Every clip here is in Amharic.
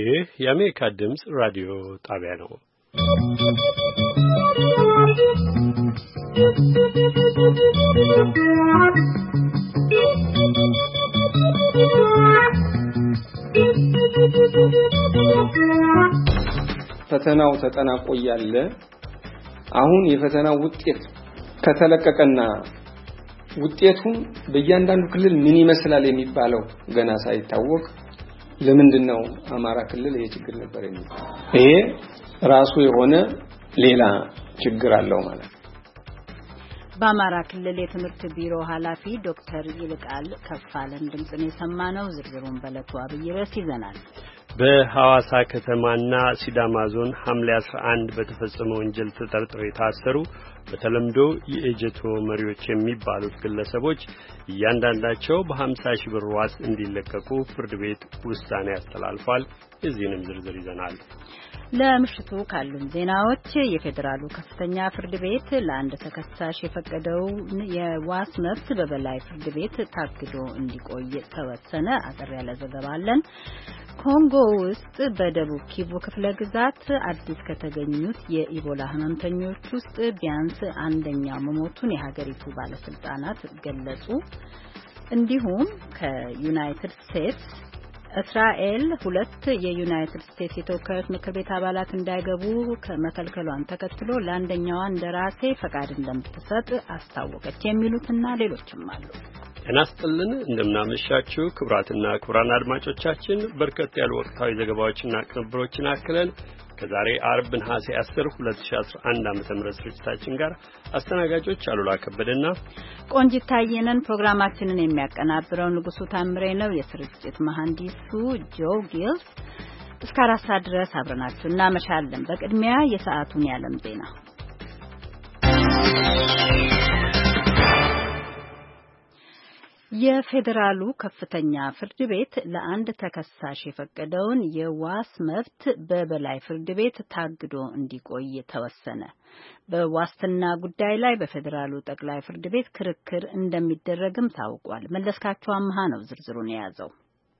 ይህ የአሜሪካ ድምፅ ራዲዮ ጣቢያ ነው። ፈተናው ተጠናቆ ያለ አሁን የፈተናው ውጤት ከተለቀቀና ውጤቱን በእያንዳንዱ ክልል ምን ይመስላል የሚባለው ገና ሳይታወቅ ለምንድነው አማራ ክልል ይሄ ችግር ነበር የሚባለው? ይሄ ራሱ የሆነ ሌላ ችግር አለው ማለት ነው። በአማራ ክልል የትምህርት ቢሮ ኃላፊ ዶክተር ይልቃል ከፋለን ድምጽን የሰማነው። ዝርዝሩን በለቱ አብይ ርዕስ ይዘናል። በሐዋሳ ከተማና ሲዳማ ዞን ሐምሌ 11 በተፈጸመ ወንጀል ተጠርጥረው የታሰሩ በተለምዶ የኤጀቶ መሪዎች የሚባሉት ግለሰቦች እያንዳንዳቸው በ50 ሺህ ብር ዋስ እንዲለቀቁ ፍርድ ቤት ውሳኔ አስተላልፏል። እዚህንም ዝርዝር ይዘናል። ለምሽቱ ካሉን ዜናዎች የፌዴራሉ ከፍተኛ ፍርድ ቤት ለአንድ ተከሳሽ የፈቀደው የዋስ መብት በበላይ ፍርድ ቤት ታግዶ እንዲቆይ ተወሰነ። አጠር ያለ ዘገባ አለን። ኮንጎ ውስጥ በደቡብ ኪቩ ክፍለ ግዛት አዲስ ከተገኙት የኢቦላ ህመምተኞች ውስጥ ቢያንስ አንደኛው መሞቱን የሀገሪቱ ባለስልጣናት ገለጹ። እንዲሁም ከዩናይትድ ስቴትስ እስራኤል ሁለት የዩናይትድ ስቴትስ የተወካዮች ምክር ቤት አባላት እንዳይገቡ ከመከልከሏን ተከትሎ ለአንደኛዋ እንደራሴ ፈቃድ እንደምትሰጥ አስታወቀች። የሚሉትና ሌሎችም አሉ። ጤና ይስጥልን፣ እንደምናመሻችሁ ክቡራትና ክቡራን አድማጮቻችን። በርከት ያሉ ወቅታዊ ዘገባዎችና ቅንብሮችን አክለን ከዛሬ አርብ ነሐሴ 10 2011 ዓ.ም ስርጭታችን ጋር አስተናጋጆች አሉላ ከበደና ቆንጂት ታየነን። ፕሮግራማችንን የሚያቀናብረው ንጉሱ ታምሬ ነው። የስርጭት መሐንዲሱ ጆ ጊልስ። እስከ 4 ሰዓት ድረስ አብረናችሁ እናመሻለን። በቅድሚያ የሰዓቱን የዓለም ዜና። የፌዴራሉ ከፍተኛ ፍርድ ቤት ለአንድ ተከሳሽ የፈቀደውን የዋስ መብት በበላይ ፍርድ ቤት ታግዶ እንዲቆይ ተወሰነ። በዋስትና ጉዳይ ላይ በፌዴራሉ ጠቅላይ ፍርድ ቤት ክርክር እንደሚደረግም ታውቋል። መለስካቸው አምሃ ነው ዝርዝሩን የያዘው።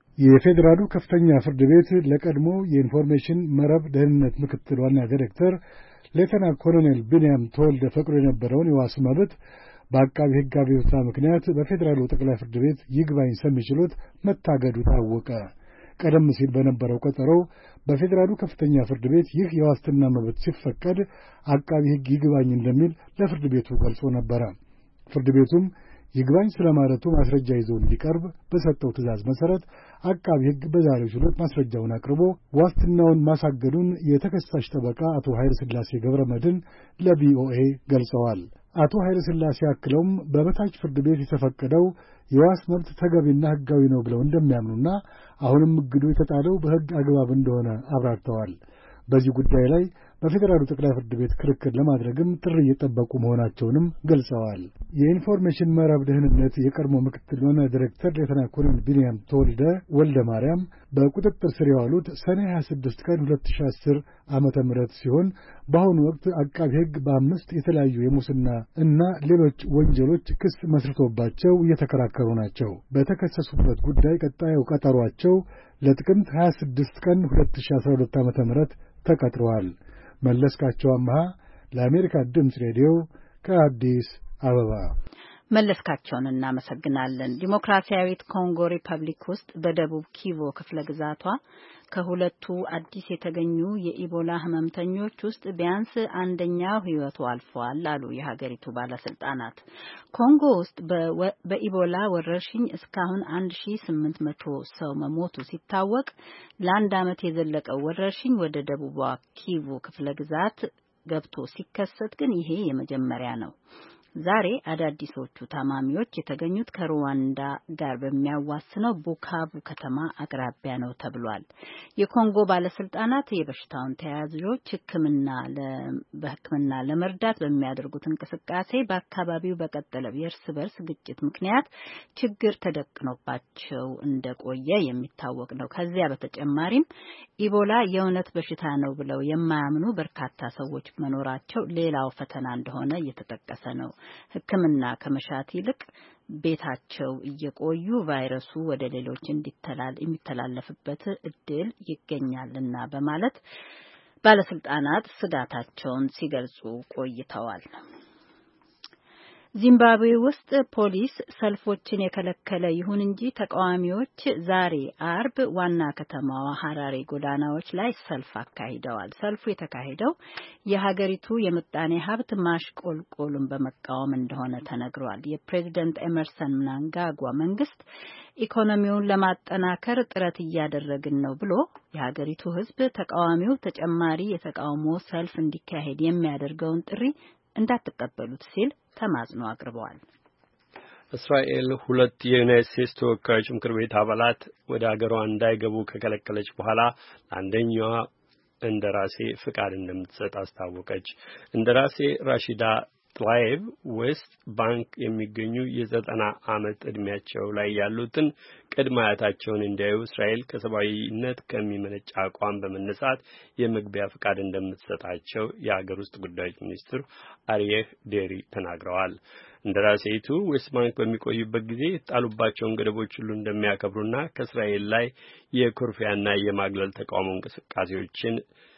የፌዴራሉ ከፍተኛ ፍርድ ቤት ለቀድሞ የኢንፎርሜሽን መረብ ደህንነት ምክትል ዋና ዳይሬክተር ሌተና ኮሎኔል ቢንያም ተወልደ ፈቅዶ የነበረውን የዋስ መብት በአቃቢ ሕግ አቤቱታ ምክንያት በፌዴራሉ ጠቅላይ ፍርድ ቤት ይግባኝ ሰሚ ችሎት መታገዱ ታወቀ። ቀደም ሲል በነበረው ቀጠሮ በፌዴራሉ ከፍተኛ ፍርድ ቤት ይህ የዋስትና መብት ሲፈቀድ አቃቢ ሕግ ይግባኝ እንደሚል ለፍርድ ቤቱ ገልጾ ነበረ። ፍርድ ቤቱም ይግባኝ ስለማለቱ ማስረጃ ይዞ እንዲቀርብ በሰጠው ትዕዛዝ መሰረት አቃቢ ሕግ በዛሬው ችሎት ማስረጃውን አቅርቦ ዋስትናውን ማሳገዱን የተከሳሽ ጠበቃ አቶ ኃይለ ሥላሴ ገብረመድህን ለቪኦኤ ገልጸዋል። አቶ ኃይለ ሥላሴ አክለውም በበታች ፍርድ ቤት የተፈቀደው የዋስ መብት ተገቢና ሕጋዊ ነው ብለው እንደሚያምኑና አሁንም እግዱ የተጣለው በሕግ አግባብ እንደሆነ አብራርተዋል። በዚህ ጉዳይ ላይ በፌዴራሉ ጠቅላይ ፍርድ ቤት ክርክር ለማድረግም ጥሪ እየጠበቁ መሆናቸውንም ገልጸዋል። የኢንፎርሜሽን መረብ ደህንነት የቀድሞ ምክትል ዋና ዲሬክተር ሌተና ኮሎኔል ቢንያም ተወልደ ወልደ ማርያም በቁጥጥር ስር የዋሉት ሰኔ 26 ቀን 2010 ዓ.ም ሲሆን በአሁኑ ወቅት አቃቢ ሕግ በ5 የተለያዩ የሙስና እና ሌሎች ወንጀሎች ክስ መስርቶባቸው እየተከራከሩ ናቸው። በተከሰሱበት ጉዳይ ቀጣዩ ቀጠሯቸው ለጥቅምት 26 ቀን 2012 ዓ.ም ተቀጥሯል። መለስካቸው አምሃ ለአሜሪካ ድምፅ ሬዲዮ ከአዲስ አበባ። መለስካቸውን እናመሰግናለን። ዲሞክራሲያዊት ኮንጎ ሪፐብሊክ ውስጥ በደቡብ ኪቩ ክፍለ ግዛቷ ከሁለቱ አዲስ የተገኙ የኢቦላ ህመምተኞች ውስጥ ቢያንስ አንደኛው ሕይወቱ አልፏል አሉ የሀገሪቱ ባለስልጣናት። ኮንጎ ውስጥ በኢቦላ ወረርሽኝ እስካሁን 1800 ሰው መሞቱ ሲታወቅ ለአንድ ዓመት የዘለቀው ወረርሽኝ ወደ ደቡቧ ኪቩ ክፍለ ግዛት ገብቶ ሲከሰት ግን ይሄ የመጀመሪያ ነው። ዛሬ አዳዲሶቹ ታማሚዎች የተገኙት ከሩዋንዳ ጋር በሚያዋስነው ቡካቡ ከተማ አቅራቢያ ነው ተብሏል። የኮንጎ ባለስልጣናት የበሽታውን ተያያዦች በሕክምና ለመርዳት በሚያደርጉት እንቅስቃሴ በአካባቢው በቀጠለው የእርስ በርስ ግጭት ምክንያት ችግር ተደቅኖባቸው እንደቆየ የሚታወቅ ነው። ከዚያ በተጨማሪም ኢቦላ የእውነት በሽታ ነው ብለው የማያምኑ በርካታ ሰዎች መኖራቸው ሌላው ፈተና እንደሆነ እየተጠቀሰ ነው። ሕክምና ከመሻት ይልቅ ቤታቸው እየቆዩ ቫይረሱ ወደ ሌሎች የሚተላለፍበት እድል ይገኛልና በማለት ባለስልጣናት ስጋታቸውን ሲገልጹ ቆይተዋል። ዚምባብዌ ውስጥ ፖሊስ ሰልፎችን የከለከለ ይሁን እንጂ ተቃዋሚዎች ዛሬ አርብ ዋና ከተማዋ ሀራሬ ጎዳናዎች ላይ ሰልፍ አካሂደዋል። ሰልፉ የተካሄደው የሀገሪቱ የምጣኔ ሀብት ማሽቆልቆሉን በመቃወም እንደሆነ ተነግሯል። የፕሬዝዳንት ኤመርሰን ምናንጋጓ መንግስት ኢኮኖሚውን ለማጠናከር ጥረት እያደረግን ነው ብሎ የሀገሪቱ ሕዝብ ተቃዋሚው ተጨማሪ የተቃውሞ ሰልፍ እንዲካሄድ የሚያደርገውን ጥሪ እንዳትቀበሉት ሲል ተማጽኖ አቅርበዋል። እስራኤል ሁለት የዩናይትድ ስቴትስ ተወካዮች ምክር ቤት አባላት ወደ ሀገሯ እንዳይገቡ ከከለከለች በኋላ አንደኛዋ እንደራሴ ፍቃድ እንደምትሰጥ አስታወቀች። እንደራሴ ራሺዳ ትላይብ ዌስት ባንክ የሚገኙ የ90 ዓመት ዕድሜያቸው ላይ ያሉትን ቅድመ አያታቸውን እንዲያዩ እስራኤል ከሰብአዊነት ከሚመነጭ አቋም በመነሳት የመግቢያ ፍቃድ እንደምትሰጣቸው የሀገር ውስጥ ጉዳዮች ሚኒስትር አሪየህ ዴሪ ተናግረዋል። እንደራሴይቱ ዌስት ባንክ በሚቆዩበት ጊዜ የተጣሉባቸውን ገደቦች ሁሉ እንደሚያከብሩና ከእስራኤል ላይ የኩርፊያና የማግለል ተቃውሞ እንቅስቃሴዎችን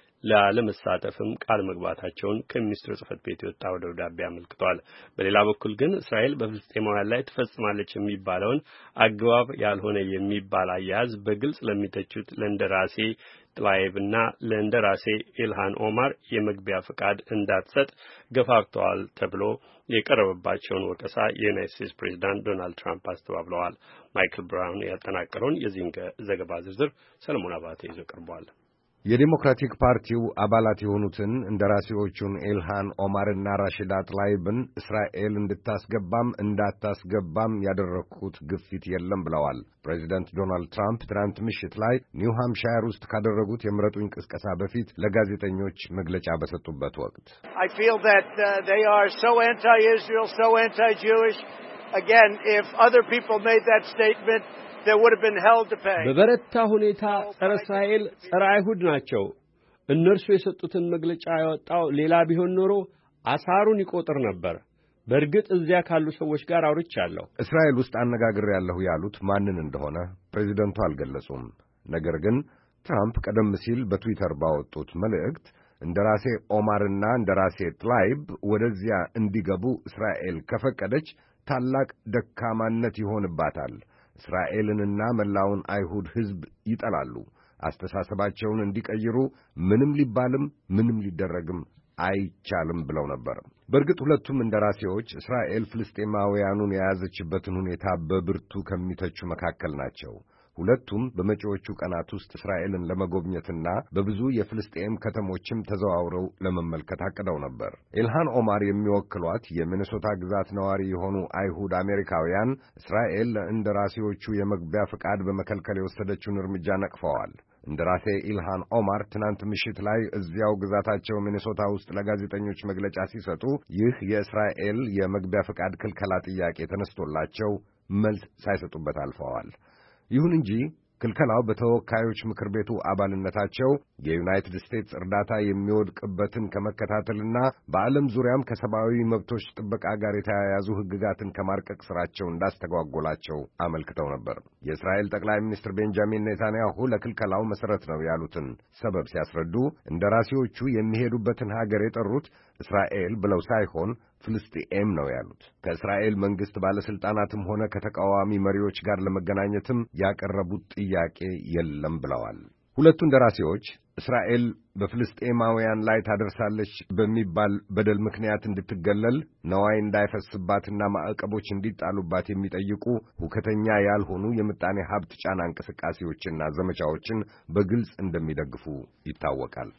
ለመሳተፍም ቃል መግባታቸውን ከሚኒስትሩ ጽሕፈት ቤት የወጣው ደብዳቤ አመልክቷል። በሌላ በኩል ግን እስራኤል በፍልስጤማውያን ላይ ትፈጽማለች የሚባለውን አግባብ ያልሆነ የሚባል አያያዝ በግልጽ ለሚተቹት ለእንደራሴ ጥላይብና ለእንደራሴ ኢልሃን ኦማር የመግቢያ ፍቃድ እንዳትሰጥ ገፋፍተዋል ተብሎ የቀረበባቸውን ወቀሳ የዩናይትድ ስቴትስ ፕሬዝዳንት ዶናልድ ትራምፕ አስተባብለዋል። ማይክል ብራውን ያጠናቀረውን የዚህን ዘገባ ዝርዝር ሰለሞን አባተ ይዞ ቀርቧል። የዲሞክራቲክ ፓርቲው አባላት የሆኑትን እንደራሴዎቹን ኢልሃን ኦማርና ራሺዳ ጥላይብን እስራኤል እንድታስገባም እንዳታስገባም ያደረኩት ግፊት የለም ብለዋል። ፕሬዚደንት ዶናልድ ትራምፕ ትናንት ምሽት ላይ ኒው ሃምፕሻየር ውስጥ ካደረጉት የምረጡኝ ቅስቀሳ በፊት ለጋዜጠኞች መግለጫ በሰጡበት ወቅት I feel that they are so anti-Israel, so anti-Jewish. Again, if other people made that statement, they would have been held to pay. በበረታ ሁኔታ ጸረ እስራኤል ጸረ አይሁድ ናቸው። እነርሱ የሰጡትን መግለጫ ያወጣው ሌላ ቢሆን ኖሮ አሳሩን ይቆጥር ነበር። በእርግጥ እዚያ ካሉ ሰዎች ጋር አውርቻለሁ። እስራኤል ውስጥ አነጋግሬያለሁ ያሉት ማንን እንደሆነ ፕሬዚደንቱ አልገለጹም። ነገር ግን ትራምፕ ቀደም ሲል በትዊተር ባወጡት መልእክት እንደራሴ ኦማርና እንደራሴ ጥላይብ ወደዚያ እንዲገቡ እስራኤል ከፈቀደች ታላቅ ደካማነት ይሆንባታል። እስራኤልንና መላውን አይሁድ ሕዝብ ይጠላሉ። አስተሳሰባቸውን እንዲቀይሩ ምንም ሊባልም ምንም ሊደረግም አይቻልም ብለው ነበር። በእርግጥ ሁለቱም እንደራሴዎች እስራኤል ፍልስጤማውያኑን የያዘችበትን ሁኔታ በብርቱ ከሚተቹ መካከል ናቸው። ሁለቱም በመጪዎቹ ቀናት ውስጥ እስራኤልን ለመጎብኘትና በብዙ የፍልስጤም ከተሞችም ተዘዋውረው ለመመልከት አቅደው ነበር። ኢልሃን ኦማር የሚወክሏት የሚኒሶታ ግዛት ነዋሪ የሆኑ አይሁድ አሜሪካውያን እስራኤል ለእንደራሴዎቹ የመግቢያ ፍቃድ በመከልከል የወሰደችውን እርምጃ ነቅፈዋል። እንደራሴ ኢልሃን ኦማር ትናንት ምሽት ላይ እዚያው ግዛታቸው ሚኒሶታ ውስጥ ለጋዜጠኞች መግለጫ ሲሰጡ ይህ የእስራኤል የመግቢያ ፍቃድ ክልከላ ጥያቄ ተነስቶላቸው መልስ ሳይሰጡበት አልፈዋል። ይሁን እንጂ ክልከላው በተወካዮች ምክር ቤቱ አባልነታቸው የዩናይትድ ስቴትስ እርዳታ የሚወድቅበትን ከመከታተልና በዓለም ዙሪያም ከሰብአዊ መብቶች ጥበቃ ጋር የተያያዙ ሕግጋትን ከማርቀቅ ስራቸው እንዳስተጓጎላቸው አመልክተው ነበር። የእስራኤል ጠቅላይ ሚኒስትር ቤንጃሚን ኔታንያሁ ለክልከላው መሰረት ነው ያሉትን ሰበብ ሲያስረዱ እንደራሴዎቹ የሚሄዱበትን ሀገር የጠሩት እስራኤል ብለው ሳይሆን ፍልስጤም ነው ያሉት። ከእስራኤል መንግስት ባለስልጣናትም ሆነ ከተቃዋሚ መሪዎች ጋር ለመገናኘትም ያቀረቡት ጥያቄ የለም ብለዋል። ሁለቱ እንደራሴዎች እስራኤል በፍልስጤማውያን ላይ ታደርሳለች በሚባል በደል ምክንያት እንድትገለል ነዋይ እንዳይፈስባትና ማዕቀቦች እንዲጣሉባት የሚጠይቁ ሁከተኛ ያልሆኑ የምጣኔ ሀብት ጫና እንቅስቃሴዎችና ዘመቻዎችን በግልጽ እንደሚደግፉ ይታወቃል።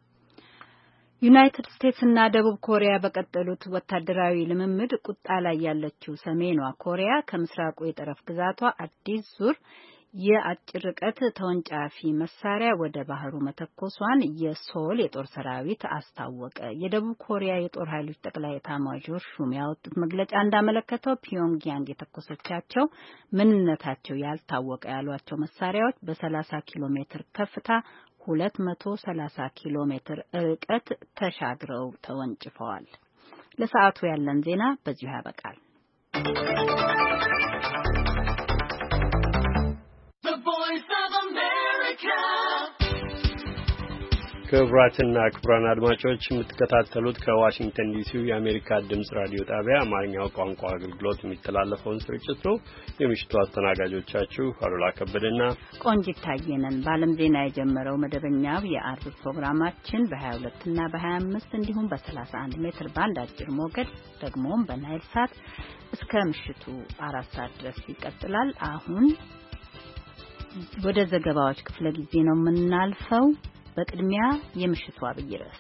ዩናይትድ ስቴትስ እና ደቡብ ኮሪያ በቀጠሉት ወታደራዊ ልምምድ ቁጣ ላይ ያለችው ሰሜኗ ኮሪያ ከምስራቁ የጠረፍ ግዛቷ አዲስ ዙር የአጭር ርቀት ተወንጫፊ መሳሪያ ወደ ባህሩ መተኮሷን የሶል የጦር ሰራዊት አስታወቀ። የደቡብ ኮሪያ የጦር ኃይሎች ጠቅላይ ኤታማዦር ሹም ያወጡት መግለጫ እንዳመለከተው ፒዮንግያንግ የተኮሰቻቸው ምንነታቸው ያልታወቀ ያሏቸው መሳሪያዎች በ30 ኪሎ ሜትር ከፍታ 230 ኪሎ ሜትር ርቀት ተሻግረው ተወንጭፈዋል። ለሰዓቱ ያለን ዜና በዚሁ ያበቃል። ክቡራትና ክቡራን አድማጮች የምትከታተሉት ከዋሽንግተን ዲሲው የአሜሪካ ድምጽ ራዲዮ ጣቢያ አማርኛው ቋንቋ አገልግሎት የሚተላለፈውን ስርጭት ነው። የምሽቱ አስተናጋጆቻችሁ አሉላ ከበደና ቆንጂት ታየነን። በዓለም ዜና የጀመረው መደበኛው የአርብ ፕሮግራማችን በ22 እና በ25 እንዲሁም በ31 ሜትር ባንድ አጭር ሞገድ ደግሞም በናይል ሳት እስከ ምሽቱ 4 ሰዓት ድረስ ይቀጥላል። አሁን ወደ ዘገባዎች ክፍለ ጊዜ ነው የምናልፈው። በቅድሚያ የምሽቱ አብይ ርዕስ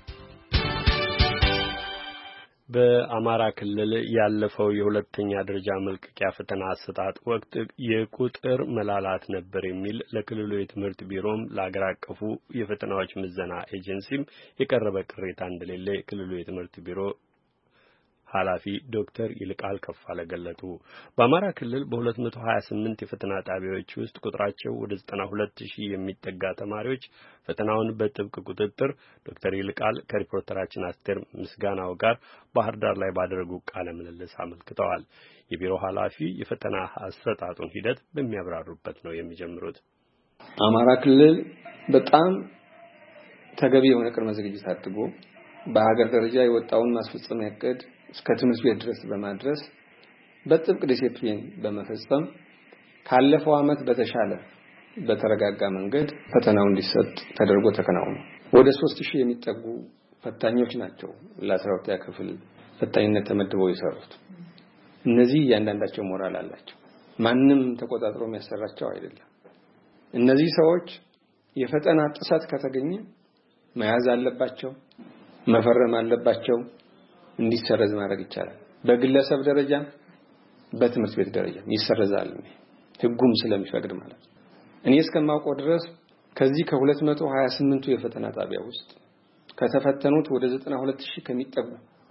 በአማራ ክልል ያለፈው የሁለተኛ ደረጃ መልቀቂያ ፈተና አሰጣጥ ወቅት የቁጥር መላላት ነበር የሚል ለክልሉ የትምህርት ቢሮም ለአገር አቀፉ የፈተናዎች ምዘና ኤጀንሲም የቀረበ ቅሬታ እንደሌለ የክልሉ የትምህርት ቢሮ ኃላፊ ዶክተር ይልቃል ከፋለ ገለጡ። በአማራ ክልል በ228 የፈተና ጣቢያዎች ውስጥ ቁጥራቸው ወደ 92000 የሚጠጋ ተማሪዎች ፈተናውን በጥብቅ ቁጥጥር ዶክተር ይልቃል ከሪፖርተራችን አስቴር ምስጋናው ጋር ባህር ዳር ላይ ባደረጉ ቃለ ምልልስ አመልክተዋል። የቢሮ ኃላፊ የፈተና አሰጣጡን ሂደት በሚያብራሩበት ነው የሚጀምሩት። አማራ ክልል በጣም ተገቢ የሆነ ቅድመ ዝግጅት አድርጎ በሀገር ደረጃ የወጣውን ማስፈጸሚያ ዕቅድ እስከ ትምህርት ቤት ድረስ በማድረስ በጥብቅ ዲሲፕሊን በመፈጸም ካለፈው ዓመት በተሻለ በተረጋጋ መንገድ ፈተናው እንዲሰጥ ተደርጎ ተከናውኗል። ወደ 3000 የሚጠጉ ፈታኞች ናቸው ለ12ኛ ክፍል ፈታኝነት ተመድበው የሰሩት። እነዚህ እያንዳንዳቸው ሞራል አላቸው። ማንም ተቆጣጥሮ የሚያሰራቸው አይደለም። እነዚህ ሰዎች የፈተና ጥሰት ከተገኘ መያዝ አለባቸው፣ መፈረም አለባቸው፣ እንዲሰረዝ ማድረግ ይቻላል። በግለሰብ ደረጃ በትምህርት ቤት ደረጃ ይሰረዛል፣ ህጉም ስለሚፈቅድ ማለት ነው። እኔ እስከማውቀው ድረስ ከዚህ ከ228ቱ የፈተና ጣቢያ ውስጥ ከተፈተኑት ወደ 92000 ከሚጠጉ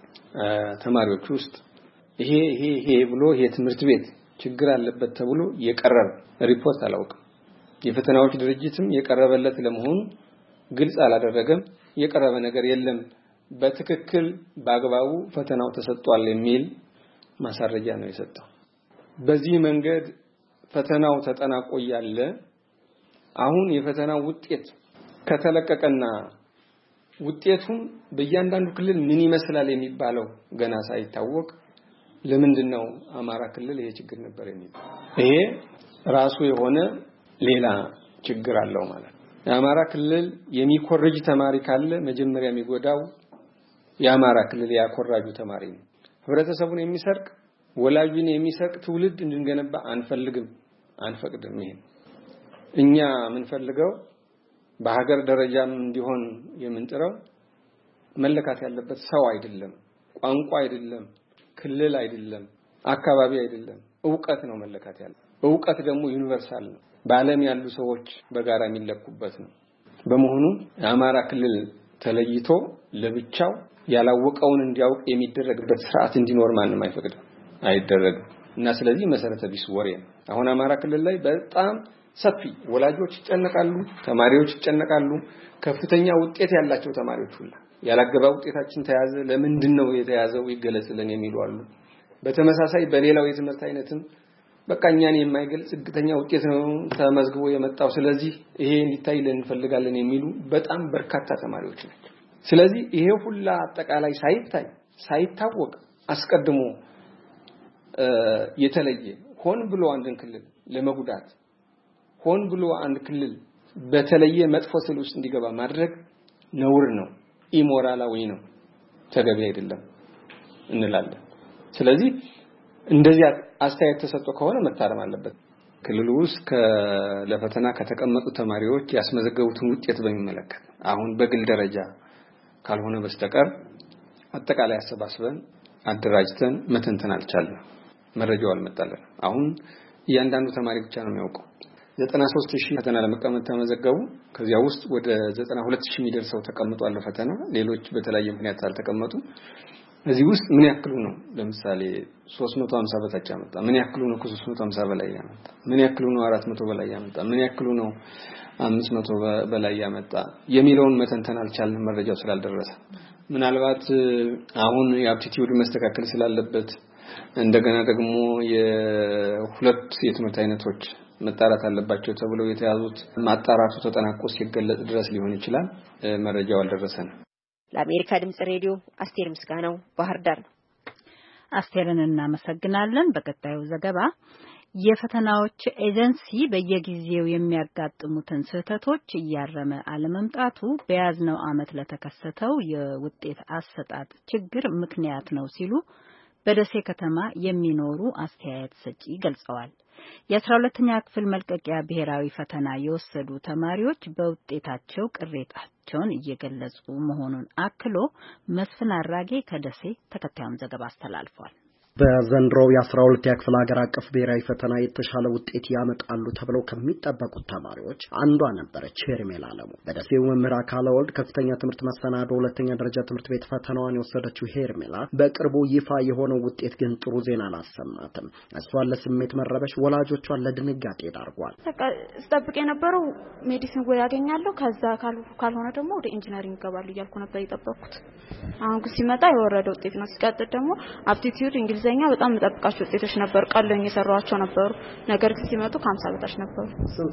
ተማሪዎች ውስጥ ይሄ ብሎ ይሄ ትምህርት ቤት ችግር አለበት ተብሎ የቀረበ ሪፖርት አላውቅም። የፈተናዎች ድርጅትም የቀረበለት ለመሆኑ ግልጽ አላደረገም። የቀረበ ነገር የለም፣ በትክክል በአግባቡ ፈተናው ተሰጥቷል የሚል ማሳረጃ ነው የሰጠው። በዚህ መንገድ ፈተናው ተጠናቆ ያለ አሁን የፈተናው ውጤት ከተለቀቀና ውጤቱን በእያንዳንዱ ክልል ምን ይመስላል የሚባለው ገና ሳይታወቅ ለምንድነው አማራ ክልል ይሄ ችግር ነበር የሚባለው? ይሄ ራሱ የሆነ ሌላ ችግር አለው ማለት ነው። የአማራ ክልል የሚኮርጅ ተማሪ ካለ መጀመሪያ የሚጎዳው የአማራ ክልል ያኮራጁ ተማሪ ነው። ህብረተሰቡን የሚሰርቅ ወላጅን የሚሰርቅ ትውልድ እንድንገነባ አንፈልግም፣ አንፈቅድም። ይሄ እኛ የምንፈልገው በሀገር ደረጃም እንዲሆን የምንጥረው መለካት ያለበት ሰው አይደለም፣ ቋንቋ አይደለም፣ ክልል አይደለም፣ አካባቢ አይደለም፣ ዕውቀት ነው መለካት ያለው። ዕውቀት ደግሞ ዩኒቨርሳል ነው፣ በዓለም ያሉ ሰዎች በጋራ የሚለኩበት ነው። በመሆኑ የአማራ ክልል ተለይቶ ለብቻው ያላወቀውን እንዲያውቅ የሚደረግበት ስርዓት እንዲኖር ማንም አይፈቅድም፣ አይደረግም። እና ስለዚህ መሰረተ ቢስ ወሬ ነው። አሁን አማራ ክልል ላይ በጣም ሰፊ ወላጆች ይጨነቃሉ፣ ተማሪዎች ይጨነቃሉ። ከፍተኛ ውጤት ያላቸው ተማሪዎች ሁሉ ያላገባ ውጤታችን ተያዘ፣ ለምንድነው የተያዘው ይገለጽልን የሚሉ አሉ። በተመሳሳይ በሌላው የትምህርት አይነትም በቃኛን የማይገልጽ ዝቅተኛ ውጤት ነው ተመዝግቦ የመጣው፣ ስለዚህ ይሄ እንዲታይልን እንፈልጋለን የሚሉ በጣም በርካታ ተማሪዎች ናቸው። ስለዚህ ይሄ ሁሉ አጠቃላይ ሳይታወቅ አስቀድሞ የተለየ ሆን ብሎ አንድን ክልል ለመጉዳት ሆን ብሎ አንድ ክልል በተለየ መጥፎ ስል ውስጥ እንዲገባ ማድረግ ነውር ነው፣ ኢሞራላዊ ነው፣ ተገቢ አይደለም እንላለን። ስለዚህ እንደዚህ አስተያየት ተሰጥቶ ከሆነ መታረም አለበት። ክልሉ ውስጥ ለፈተና ከተቀመጡ ተማሪዎች ያስመዘገቡትን ውጤት በሚመለከት አሁን በግል ደረጃ ካልሆነ በስተቀር አጠቃላይ አሰባስበን አደራጅተን መተንተን አልቻለም። መረጃው አልመጣለን። አሁን እያንዳንዱ ተማሪ ብቻ ነው የሚያውቀው። 93000 ፈተና ለመቀመጥ ተመዘገቡ። ከዚያ ውስጥ ወደ 92000 የሚደርሰው ተቀምጧል ፈተና። ሌሎች በተለያየ ምክንያት አልተቀመጡ። እዚህ ውስጥ ምን ያክሉ ነው ለምሳሌ 350 በታች ያመጣ? ምን ያክሉ ነው ከ350 በላይ ያመጣ? ምን ያክሉ ነው 400 በላይ ያመጣ? ምን ያክሉ ነው 500 በላይ ያመጣ የሚለውን መተንተን አልቻልንም፣ መረጃው ስላልደረሰ። ምናልባት አሁን የአፕቲቲዩድ መስተካከል ስላለበት እንደገና ደግሞ የሁለት የትምህርት አይነቶች መጣራት አለባቸው ተብለው የተያዙት ማጣራቱ ተጠናቆ ሲገለጽ ድረስ ሊሆን ይችላል። መረጃው አልደረሰንም። ለአሜሪካ ድምጽ ሬዲዮ አስቴር ምስጋናው ባህር ዳር ነው። አስቴርን እናመሰግናለን። በቀጣዩ ዘገባ የፈተናዎች ኤጀንሲ በየጊዜው የሚያጋጥሙትን ስህተቶች እያረመ አለመምጣቱ በያዝነው ዓመት ለተከሰተው የውጤት አሰጣጥ ችግር ምክንያት ነው ሲሉ በደሴ ከተማ የሚኖሩ አስተያየት ሰጪ ገልጸዋል። የ12ኛ ክፍል መልቀቂያ ብሔራዊ ፈተና የወሰዱ ተማሪዎች በውጤታቸው ቅሬታቸውን እየገለጹ መሆኑን አክሎ መስፍን አራጌ ከደሴ ተከታዩን ዘገባ አስተላልፏል። በዘንድሮው የ12ኛ ክፍል ሀገር አቀፍ ብሔራዊ ፈተና የተሻለ ውጤት ያመጣሉ ተብለው ከሚጠበቁት ተማሪዎች አንዷ ነበረች ሄርሜላ አለሙ። በደሴው መምህር አካለ ወልድ ከፍተኛ ትምህርት መሰናዶ ሁለተኛ ደረጃ ትምህርት ቤት ፈተናዋን የወሰደችው ሄርሜላ በቅርቡ ይፋ የሆነው ውጤት ግን ጥሩ ዜና አላሰማትም። እሷን ለስሜት መረበሽ፣ ወላጆቿን ለድንጋጤ ዳርጓል። ስጠብቅ የነበረው ሜዲሲን ወይ ያገኛለሁ ከዛ ካልሆነ ደግሞ ወደ ኢንጂነሪንግ ገባሉ እያልኩ ነበር የጠበቅኩት። አሁን ግን ሲመጣ የወረደ ውጤት ነው። ሲቀጥል ደግሞ አፕቲቲዩድ እንግሊዝኛ በጣም ተጠብቃቸው ውጤቶች ነበር ቀለኝ የሰራዋቸው ነበሩ። ነገር ግን ሲመጡ ከ50 በታች ነበሩ።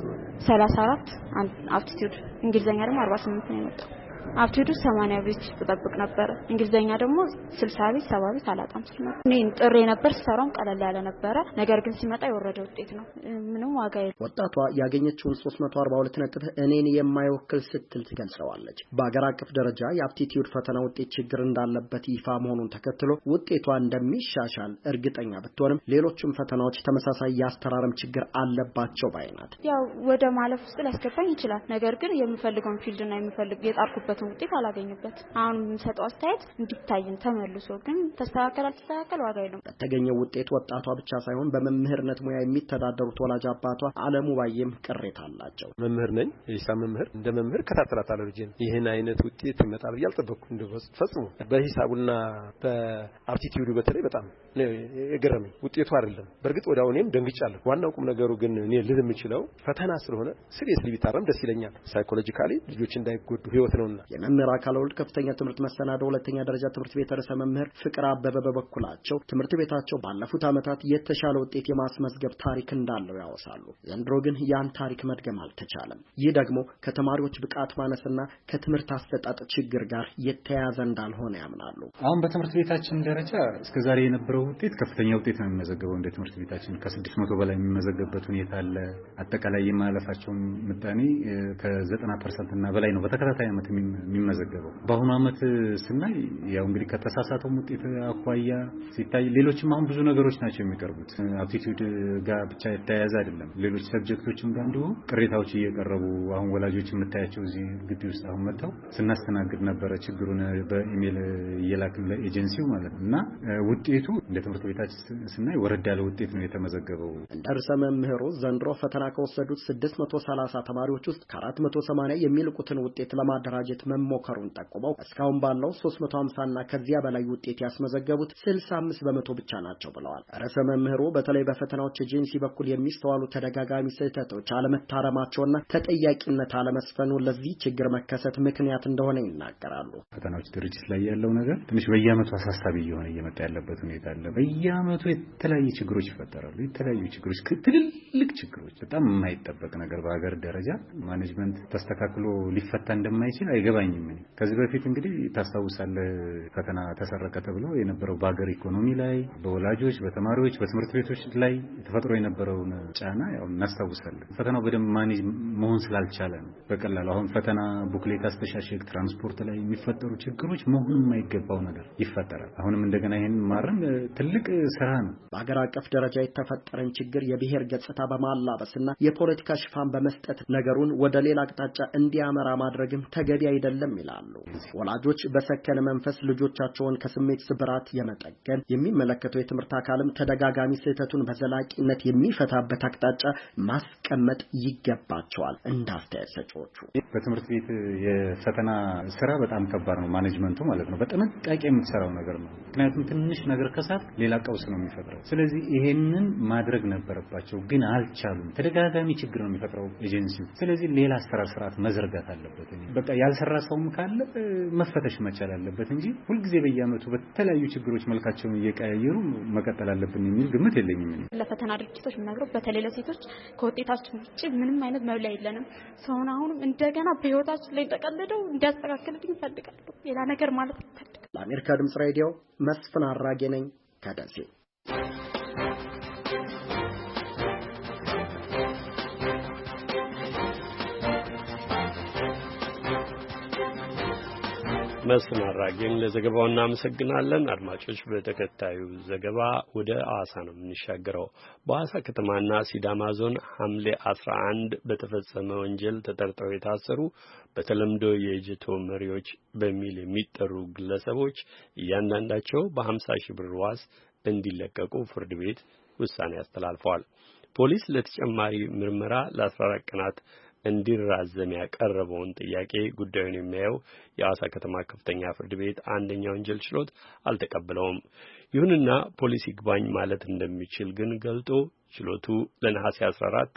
34 አፕቲቲዩድ እንግሊዝኛ ደግሞ 48 ነው የመጣው። አፕቲቲዩድ 80 ቤት ተጠብቅ ነበር። እንግሊዝኛ ደግሞ 60 ቤት 70 ቤት አላጣም ስለነበር እኔ ጥሬ ነበር ሰራውም ቀለል ያለ ነበር። ነገር ግን ሲመጣ የወረደ ውጤት ነው። ምንም ዋጋ የለም። ወጣቷ ያገኘችውን 342 ነጥብ እኔን የማይወክል ስትል ትገልጸዋለች። በአገር አቀፍ ደረጃ የአፕቲቲዩድ ፈተና ውጤት ችግር እንዳለበት ይፋ መሆኑን ተከትሎ ውጤቷ እንደሚሻሻል እርግጠኛ ብትሆንም ሌሎችም ፈተናዎች ተመሳሳይ ያስተራረም ችግር አለባቸው ባይናት። ያው ወደ ማለፍ ውስጥ ሊያስገባኝ ይችላል። ነገር ግን የምፈልገውን ፊልድና የምፈልግ የጣርኩበት ውጤት አላገኝበት። አሁን የምሰጠው አስተያየት እንዲታይን ተመልሶ ግን ተስተካከል ዋጋ የለውም። በተገኘው ውጤት ወጣቷ ብቻ ሳይሆን በመምህርነት ሙያ የሚተዳደሩት ወላጅ አባቷ አለሙ ባየም ቅሬታ አላቸው። መምህር ነኝ፣ የሂሳብ መምህር። እንደ መምህር ከታተላታለሁ ልጄን ይሄን አይነት ውጤት ይመጣል ብዬ አልጠበቅኩም። ፈጽሞ በሂሳቡና በአፕቲቲዩዱ በተለይ በጣም የገረመኝ ውጤቱ አይደለም። በእርግጥ ወዲያው እኔም ደንግጫለሁ። ዋናው ቁም ነገሩ ግን እኔ ልል የምችለው ፈተና ስለሆነ ሲሪየስሊ ቢታረም ደስ ይለኛል። ሳይኮሎጂካሊ ልጆች እንዳይጎዱ ህይወት ነውና። የመምህር አካለ ወልድ ከፍተኛ ትምህርት መሰናዶ ሁለተኛ ደረጃ ትምህርት ቤት ርዕሰ መምህር ፍቅር አበበ በበኩላቸው ትምህርት ቤታቸው ባለፉት ዓመታት የተሻለ ውጤት የማስመዝገብ ታሪክ እንዳለው ያወሳሉ። ዘንድሮ ግን ያን ታሪክ መድገም አልተቻለም። ይህ ደግሞ ከተማሪዎች ብቃት ማነስና ከትምህርት አሰጣጥ ችግር ጋር የተያያዘ እንዳልሆነ ያምናሉ። አሁን በትምህርት ቤታችን ደረጃ እስከዛሬ የነበረው ውጤት ከፍተኛ ውጤት ነው የሚመዘገበው። እንደ ትምህርት ቤታችን ከ600 በላይ የሚመዘገብበት ሁኔታ አለ። አጠቃላይ የማለፋቸው ምጣኔ ከ90% እና በላይ ነው በተከታታይ ዓመት የሚመዘገበው። በአሁኑ ዓመት ስናይ ያው እንግዲህ ከተሳሳተው ውጤት አኳያ ሲታይ ሌሎችም አሁን ብዙ ነገሮች ናቸው የሚቀርቡት። አፕቲቲዩድ ጋር ብቻ የተያያዘ አይደለም። ሌሎች ሰብጀክቶችም ጋር እንዲሁ ቅሬታዎች እየቀረቡ አሁን ወላጆች የምታያቸው እዚህ ግቢ ውስጥ አሁን መጥተው ስናስተናግድ ነበረ ችግሩን በኢሜል እየላክን ለኤጀንሲው ማለት ነው። እና ውጤቱ እንደ ትምህርት ቤታችን ስናይ ወረድ ያለ ውጤት ነው የተመዘገበው። እንደ ርዕሰ መምህሩ ዘንድሮ ፈተና ከወሰዱት 630 ተማሪዎች ውስጥ ከ480 የሚልቁትን ውጤት ለማደራጀት መሞከሩን ጠቁመው እስካሁን ባለው 350 እና ከዚያ በላይ ውጤት ያስመዘገቡት 65 በመቶ ብቻ ናቸው ብለዋል። ርዕሰ መምህሩ በተለይ በፈተናዎች ኤጀንሲ በኩል የሚስተዋሉ ተደጋጋሚ ስህተቶች አለመታረማቸውና ተጠያቂነት አለመስፈኑ ለዚህ ችግር መከሰት ምክንያት እንደሆነ ይናገራሉ። ፈተናዎች ድርጅት ላይ ያለው ነገር ትንሽ በየዓመቱ አሳሳቢ እየሆነ እየመጣ ያለበት ሁኔታ አለ። በየዓመቱ የተለያዩ ችግሮች ይፈጠራሉ። የተለያዩ ችግሮች፣ ትልልቅ ችግሮች፣ በጣም የማይጠበቅ ነገር በሀገር ደረጃ ማኔጅመንት ተስተካክሎ ሊፈታ እንደማይችል አይገባኝም። ከዚህ በፊት እንግዲህ ታስታውሳለህ ፈተና ተሰረቀ ተብሎ የነበረው በሀገር ኢኮኖሚ ላይ፣ በወላጆች፣ በተማሪዎች፣ በትምህርት ቤቶች ላይ ተፈጥሮ የነበረውን ጫና ያው እናስታውሳለን። ፈተናው በደንብ ማኔጅ መሆን ስላልቻለ ነው በቀላሉ አሁን ፈተና ቡክሌት አስተሻሸግ፣ ትራንስፖርት ላይ የሚፈጠሩ ችግሮች መሆን የማይገባው ነገር ይፈጠራል። አሁንም እንደገና ይሄን ማረም ትልቅ ስራ ነው። በሀገር አቀፍ ደረጃ የተፈጠረን ችግር የብሔር ገጽታ በማላበስና የፖለቲካ ሽፋን በመስጠት ነገሩን ወደ ሌላ አቅጣጫ እንዲያመራ ማድረግም ተገቢ አይደለም ይላሉ። ወላጆች በሰከነ መንፈስ ልጆቻቸውን ከስሜት ስብራት የመጠገን የሚመለከተው የትምህርት አካልም ተደጋጋሚ ስህተቱን በዘላቂነት የሚፈታበት አቅጣጫ ማስቀመጥ ይገባቸዋል። እንዳስተያየት ሰጪዎቹ በትምህርት ቤት የፈተና ስራ በጣም ከባድ ነው። ማኔጅመንቱ ማለት ነው በጥንቃቄ የምትሰራው ነገር ነው። ምክንያቱም ትንሽ ነገር ከሳት ሌላ ቀውስ ነው የሚፈጥረው። ስለዚህ ይሄንን ማድረግ ነበረባቸው፣ ግን አልቻሉም። ተደጋጋሚ ችግር ነው የሚፈጥረው ኤጀንሲው። ስለዚህ ሌላ አሰራር ስርዓት መዘርጋት አለበት። በቃ ያልሰራ ሰውም ካለ መፈተሽ መቻል አለበት እንጂ ሁልጊዜ በየአመቱ በተለያዩ ችግሮች መልካቸውን እየቀያየሩ መቀጠል አለብን የሚል ግምት የለኝም። ለፈተና ድርጅቶች ምናገረው በተለይ ለሴቶች ከውጤታችን ውጪ ምንም አይነት መብለያ የለንም። ሰውን አሁንም እንደገና በህይወታችን ላይ ተቀልደው እንዲያስተካክልልኝ እፈልጋለሁ። ሌላ ነገር ማለት እፈልጋለሁ። ለአሜሪካ ድምጽ ሬዲዮ መስፍን አራጌ ነኝ ከደሴ። መስፍን አራጌን ለዘገባው እናመሰግናለን። አድማጮች በተከታዩ ዘገባ ወደ አዋሳ ነው የምንሻገረው። በአዋሳ ከተማና ሲዳማ ዞን ሐምሌ 11 በተፈጸመ ወንጀል ተጠርጥረው የታሰሩ በተለምዶ የኤጀቶ መሪዎች በሚል የሚጠሩ ግለሰቦች እያንዳንዳቸው በ50 ሺህ ብር ዋስ እንዲለቀቁ ፍርድ ቤት ውሳኔ አስተላልፈዋል። ፖሊስ ለተጨማሪ ምርመራ ለ14 ቀናት እንዲራዘም ያቀረበውን ጥያቄ ጉዳዩን የሚያየው የአዋሳ ከተማ ከፍተኛ ፍርድ ቤት አንደኛ ወንጀል ችሎት አልተቀበለውም። ይሁንና ፖሊስ ይግባኝ ማለት እንደሚችል ግን ገልጦ ችሎቱ ለነሐሴ 14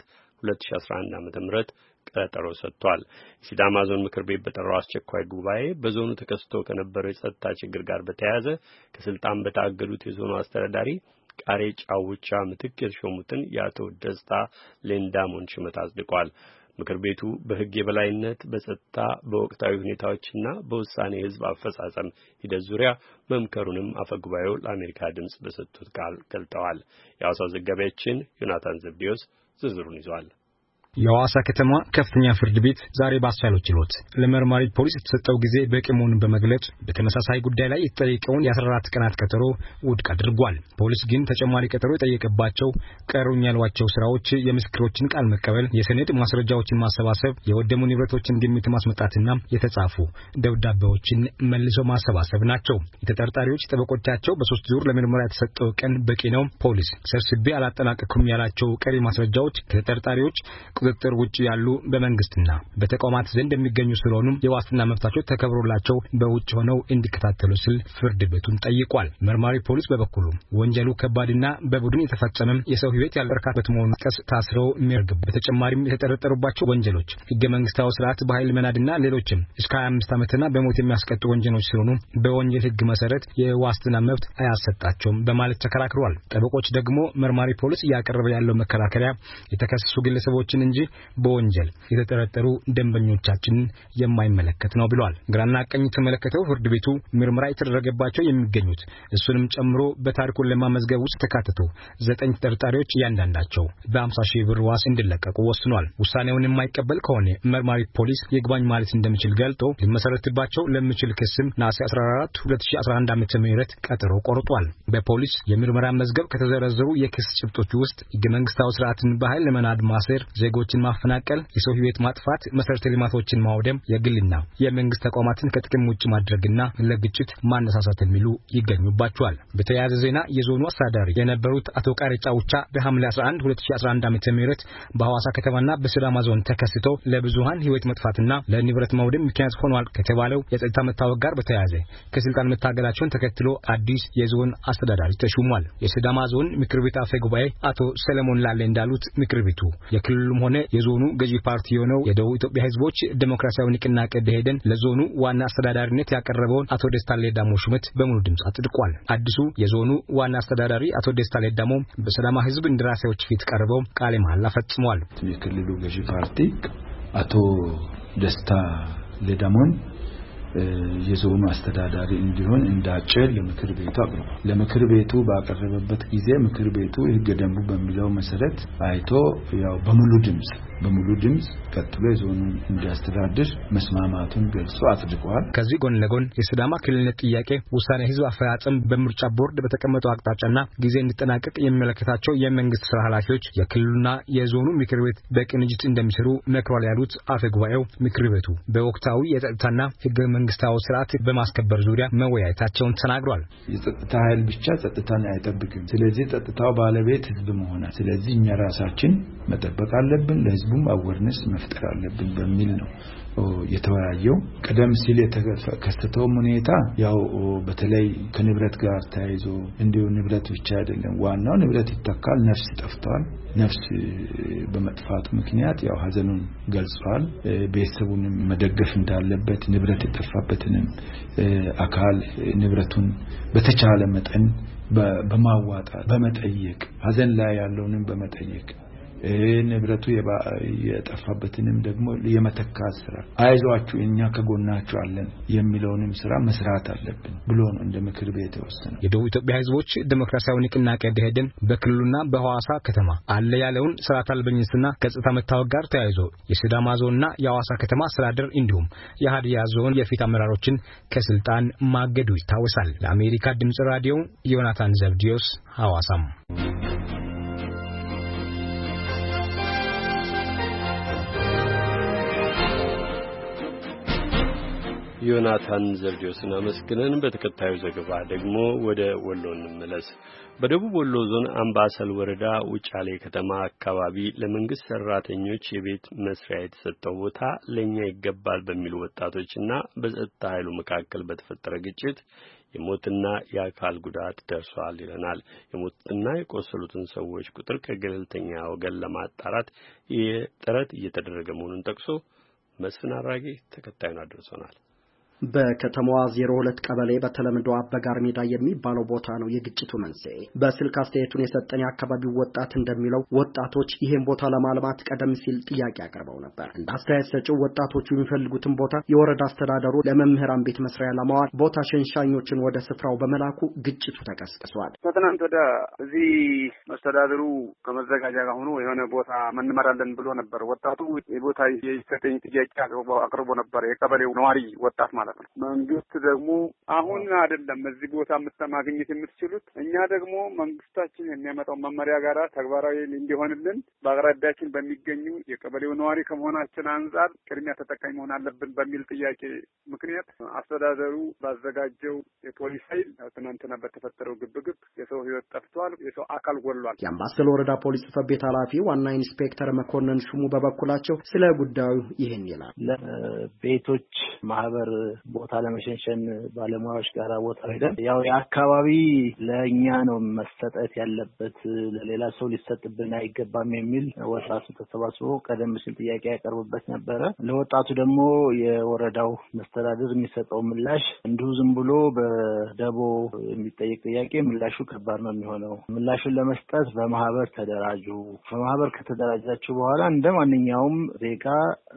2011 ዓ.ም ቀጠሮ ሰጥቷል። ሲዳማ ዞን ምክር ቤት በጠራው አስቸኳይ ጉባኤ በዞኑ ተከስቶ ከነበረው የጸጥታ ችግር ጋር በተያያዘ ከስልጣን በታገዱት የዞኑ አስተዳዳሪ ቃሬ ጫውቻ ምትክ የተሾሙትን የአቶ ደስታ ሌንዳሞን ሹመት አጽድቋል። ምክር ቤቱ በሕግ የበላይነት በጸጥታ በወቅታዊ ሁኔታዎችና በውሳኔ ሕዝብ አፈጻጸም ሂደት ዙሪያ መምከሩንም አፈጉባኤው ለአሜሪካ ድምጽ በሰጡት ቃል ገልጠዋል። የሐዋሳው ዘጋቢያችን ዮናታን ዘብዴዎስ ዝርዝሩን ይዟል። የሐዋሳ ከተማ ከፍተኛ ፍርድ ቤት ዛሬ ባሳለው ችሎት ለመርማሪ ፖሊስ የተሰጠው ጊዜ በቂ መሆኑን በመግለጽ በተመሳሳይ ጉዳይ ላይ የተጠየቀውን የ14 ቀናት ቀጠሮ ውድቅ አድርጓል። ፖሊስ ግን ተጨማሪ ቀጠሮ የጠየቀባቸው ቀሩኝ ያሏቸው ስራዎች የምስክሮችን ቃል መቀበል፣ የሰነድ ማስረጃዎችን ማሰባሰብ፣ የወደሙ ንብረቶችን ግምት ማስመጣትና የተጻፉ ደብዳቤዎችን መልሶ ማሰባሰብ ናቸው። የተጠርጣሪዎች ጠበቆቻቸው በ3 ዙር ለምርመራ የተሰጠው ቀን በቂ ነው፣ ፖሊስ ሰብስቤ አላጠናቀቅኩም ያላቸው ቀሪ ማስረጃዎች ከተጠርጣሪዎች ቁጥጥር ውጪ ያሉ በመንግስትና በተቋማት ዘንድ የሚገኙ ስለሆኑ የዋስትና መብታቸው ተከብሮላቸው በውጭ ሆነው እንዲከታተሉ ሲል ፍርድ ቤቱን ጠይቋል። መርማሪ ፖሊስ በበኩሉ ወንጀሉ ከባድና በቡድን የተፈጸመ የሰው ሕይወት ያልበረካበት መሆኑን ቀስ ታስረው የሚያርግብ በተጨማሪም የተጠረጠሩባቸው ወንጀሎች ሕገ መንግስታዊ ስርዓት በኃይል መናድና ሌሎችም እስከ 25 ዓመትና በሞት የሚያስቀጡ ወንጀሎች ስለሆኑ በወንጀል ሕግ መሰረት የዋስትና መብት አያሰጣቸውም በማለት ተከራክሯል። ጠበቆች ደግሞ መርማሪ ፖሊስ እያቀረበ ያለው መከራከሪያ የተከሰሱ ግለሰቦችን እንጂ በወንጀል የተጠረጠሩ ደንበኞቻችን የማይመለከት ነው ብሏል። ግራና ቀኝ ተመለከተው ፍርድ ቤቱ ምርመራ የተደረገባቸው የሚገኙት እሱንም ጨምሮ በታሪኩን ለማመዝገብ ውስጥ ተካተቱ 9 ተጠርጣሪዎች እያንዳንዳቸው በ50 ሺህ ብር ዋስ እንዲለቀቁ ወስኗል። ውሳኔውን የማይቀበል ከሆነ መርማሪ ፖሊስ ይግባኝ ማለት እንደሚችል ገልጦ ሊመሰረትባቸው ለሚችል ክስም ነሐሴ 14 2011 ዓ.ም ቀጠሮ ቆርጧል። በፖሊስ የምርመራ መዝገብ ከተዘረዘሩ የክስ ጭብጦች ውስጥ ሕገ መንግስታዊ ስርዓትን በኃይል ለመናድ ማሰር፣ ዜጎችን ማፈናቀል፣ የሰው ሕይወት ማጥፋት፣ መሰረተ ልማቶችን ማውደም፣ የግልና የመንግስት ተቋማትን ከጥቅም ውጭ ማድረግና ለግጭት ማነሳሳት የሚሉ ይገኙባቸዋል። በተያያዘ ዜና የዞኑ አስተዳዳሪ የነበሩት አቶ ቃሬ ጫውቻ በሐምሌ 11 2011 ዓ.ም በሐዋሳ ከተማና በሲዳማ ዞን ተከስቶ ለብዙሃን ሕይወት መጥፋትና ለንብረት ማውደም ምክንያት ሆኗል ከተባለው የጸጥታ መታወቅ ጋር በተያያዘ ከስልጣን መታገዳቸውን ተከትሎ አዲስ የዞን አስተዳዳሪ ተሹሟል። የሲዳማ ዞን ምክር ቤት አፈ ጉባኤ አቶ ሰለሞን ላሌ እንዳሉት ምክር ቤቱ የክልሉም ሆነ የዞኑ ገዢ ፓርቲ የሆነው የደቡብ ኢትዮጵያ ሕዝቦች ዴሞክራሲያዊ ንቅናቄ ደኢህዴን ለዞኑ ዋና አስተዳዳሪነት ያቀረበውን አቶ ደስታ ሌዳሞ ሹመት በሙሉ ድምጽ አጽድቋል። አዲሱ የዞኑ ዋና አስተዳዳሪ አቶ ደስታ ሌዳሞ በሲዳማ ሕዝብ እንደራሴዎች ፊት ቀርበው ቃለ መሃላ ፈጽመዋል። የክልሉ ገዢ ፓርቲ አቶ ደስታ ሌዳሞን የዞኑ አስተዳዳሪ እንዲሆን እንዳጨል ለምክር ቤቱ አቅርቧል። ለምክር ቤቱ ባቀረበበት ጊዜ ምክር ቤቱ ሕገ ደንቡ በሚለው መሰረት አይቶ ያው በሙሉ ድምጽ ቀጥሎ የዞኑን እንዲያስተዳድር መስማማቱን ገልጾ አጽድቋል። ከዚህ ጎን ለጎን የሲዳማ ክልልነት ጥያቄ ውሳኔ ሕዝብ አፈጻጸም በምርጫ ቦርድ በተቀመጠው አቅጣጫና ጊዜ እንዲጠናቀቅ የሚመለከታቸው የመንግስት ስራ ኃላፊዎች የክልሉና የዞኑ ምክር ቤት በቅንጅት እንደሚሰሩ መክሯል ያሉት አፈ ጉባኤው ምክር ቤቱ በወቅታዊ የጸጥታና ሕገ መንግስታዊ ስርዓት በማስከበር ዙሪያ መወያየታቸውን ተናግሯል። የጸጥታ ኃይል ብቻ ጸጥታን አይጠብቅም። ስለዚህ ጸጥታው ባለቤት ሕዝብ መሆን፣ ስለዚህ እኛ ራሳችን መጠበቅ አለብን። ለሕዝቡ ለህዝቡም አዌርነስ መፍጠር አለብን በሚል ነው የተወያየው። ቀደም ሲል የተከሰተው ሁኔታ ያው በተለይ ከንብረት ጋር ተያይዞ እንዲሁ ንብረት ብቻ አይደለም፣ ዋናው ንብረት ይተካል፣ ነፍስ ጠፍቷል። ነፍስ በመጥፋቱ ምክንያት ያው ሀዘኑን ገልጿል። ቤተሰቡንም መደገፍ እንዳለበት ንብረት የጠፋበትንም አካል ንብረቱን በተቻለ መጠን በማዋጣት በመጠየቅ ሀዘን ላይ ያለውንም በመጠየቅ ንብረቱ የጠፋበትንም ደግሞ የመተካት ስራ አይዟችሁ እኛ ከጎናችሁ አለን የሚለውንም ስራ መስራት አለብን ብሎ ነው እንደ ምክር ቤት የተወሰነው። የደቡብ ኢትዮጵያ ህዝቦች ዲሞክራሲያዊ ንቅናቄ ደኢህዴን በክልሉና በሐዋሳ ከተማ አለ ያለውን ስርዓት አልበኝነትና ገጽታ መታወቅ ጋር ተያይዞ የሲዳማ ዞንና የሐዋሳ ከተማ አስተዳደር እንዲሁም የሀዲያ ዞን የፊት አመራሮችን ከስልጣን ማገዱ ይታወሳል። ለአሜሪካ ድምጽ ራዲዮ ዮናታን ዘብዲዮስ ሐዋሳም። ዮናታን ዘብዲዮስን አመስግነን በተከታዩ ዘገባ ደግሞ ወደ ወሎ እንመለስ። በደቡብ ወሎ ዞን አምባሰል ወረዳ ውጫሌ ከተማ አካባቢ ለመንግስት ሰራተኞች የቤት መስሪያ የተሰጠው ቦታ ለኛ ይገባል በሚሉ ወጣቶችና በጸጥታ ኃይሉ መካከል በተፈጠረ ግጭት የሞትና የአካል ጉዳት ደርሷል ይለናል። የሞትና የቆሰሉትን ሰዎች ቁጥር ከገለልተኛ ወገን ለማጣራት ጥረት እየተደረገ መሆኑን ጠቅሶ መስፍን አራጌ ተከታዩን አድርሶናል። በከተማዋ 02 ቀበሌ በተለምዶ አበጋር ሜዳ የሚባለው ቦታ ነው የግጭቱ መንስኤ። በስልክ አስተያየቱን የሰጠኝ አካባቢው ወጣት እንደሚለው ወጣቶች ይሄን ቦታ ለማልማት ቀደም ሲል ጥያቄ አቅርበው ነበር። እንደ አስተያየት ሰጪው ወጣቶቹ የሚፈልጉትን ቦታ የወረዳ አስተዳደሩ ለመምህራን ቤት መስሪያ ለማዋል ቦታ ሸንሻኞችን ወደ ስፍራው በመላኩ ግጭቱ ተቀስቅሷል። ከትናንት ወደ እዚህ መስተዳድሩ ከመዘጋጃ ጋር ሆኖ የሆነ ቦታ እንመራለን ብሎ ነበር። ወጣቱ የቦታ የሰጠኝ ጥያቄ አቅርቦ ነበር። የቀበሌው ነዋሪ ወጣት ማለት ነው። መንግስት ደግሞ አሁን አይደለም እዚህ ቦታ ማግኘት የምትችሉት፣ እኛ ደግሞ መንግስታችን የሚያመጣው መመሪያ ጋር ተግባራዊ እንዲሆንልን በአቅራቢያችን በሚገኙ የቀበሌው ነዋሪ ከመሆናችን አንጻር ቅድሚያ ተጠቃሚ መሆን አለብን በሚል ጥያቄ ምክንያት አስተዳደሩ ባዘጋጀው የፖሊስ ኃይል ትናንትና በተፈጠረው ግብግብ የሰው ህይወት ጠፍቷል፣ የሰው አካል ጎድሏል። የአምባሰል ወረዳ ፖሊስ ጽሕፈት ቤት ኃላፊ ዋና ኢንስፔክተር መኮንን ሹሙ በበኩላቸው ስለ ጉዳዩ ይህን ይላል። ለቤቶች ማህበር ቦታ ለመሸንሸን ባለሙያዎች ጋር ቦታ ሄደን ያው የአካባቢ ለኛ ነው መሰጠት ያለበት ለሌላ ሰው ሊሰጥብን አይገባም የሚል ወጣቱ ተሰባስቦ ቀደም ሲል ጥያቄ ያቀርብበት ነበረ። ለወጣቱ ደግሞ የወረዳው መስተዳድር የሚሰጠው ምላሽ እንዲሁ ዝም ብሎ በደቦ የሚጠየቅ ጥያቄ ምላሹ ከባድ ነው የሚሆነው። ምላሹን ለመስጠት በማህበር ተደራጁ፣ በማህበር ከተደራጃችሁ በኋላ እንደማንኛውም ዜጋ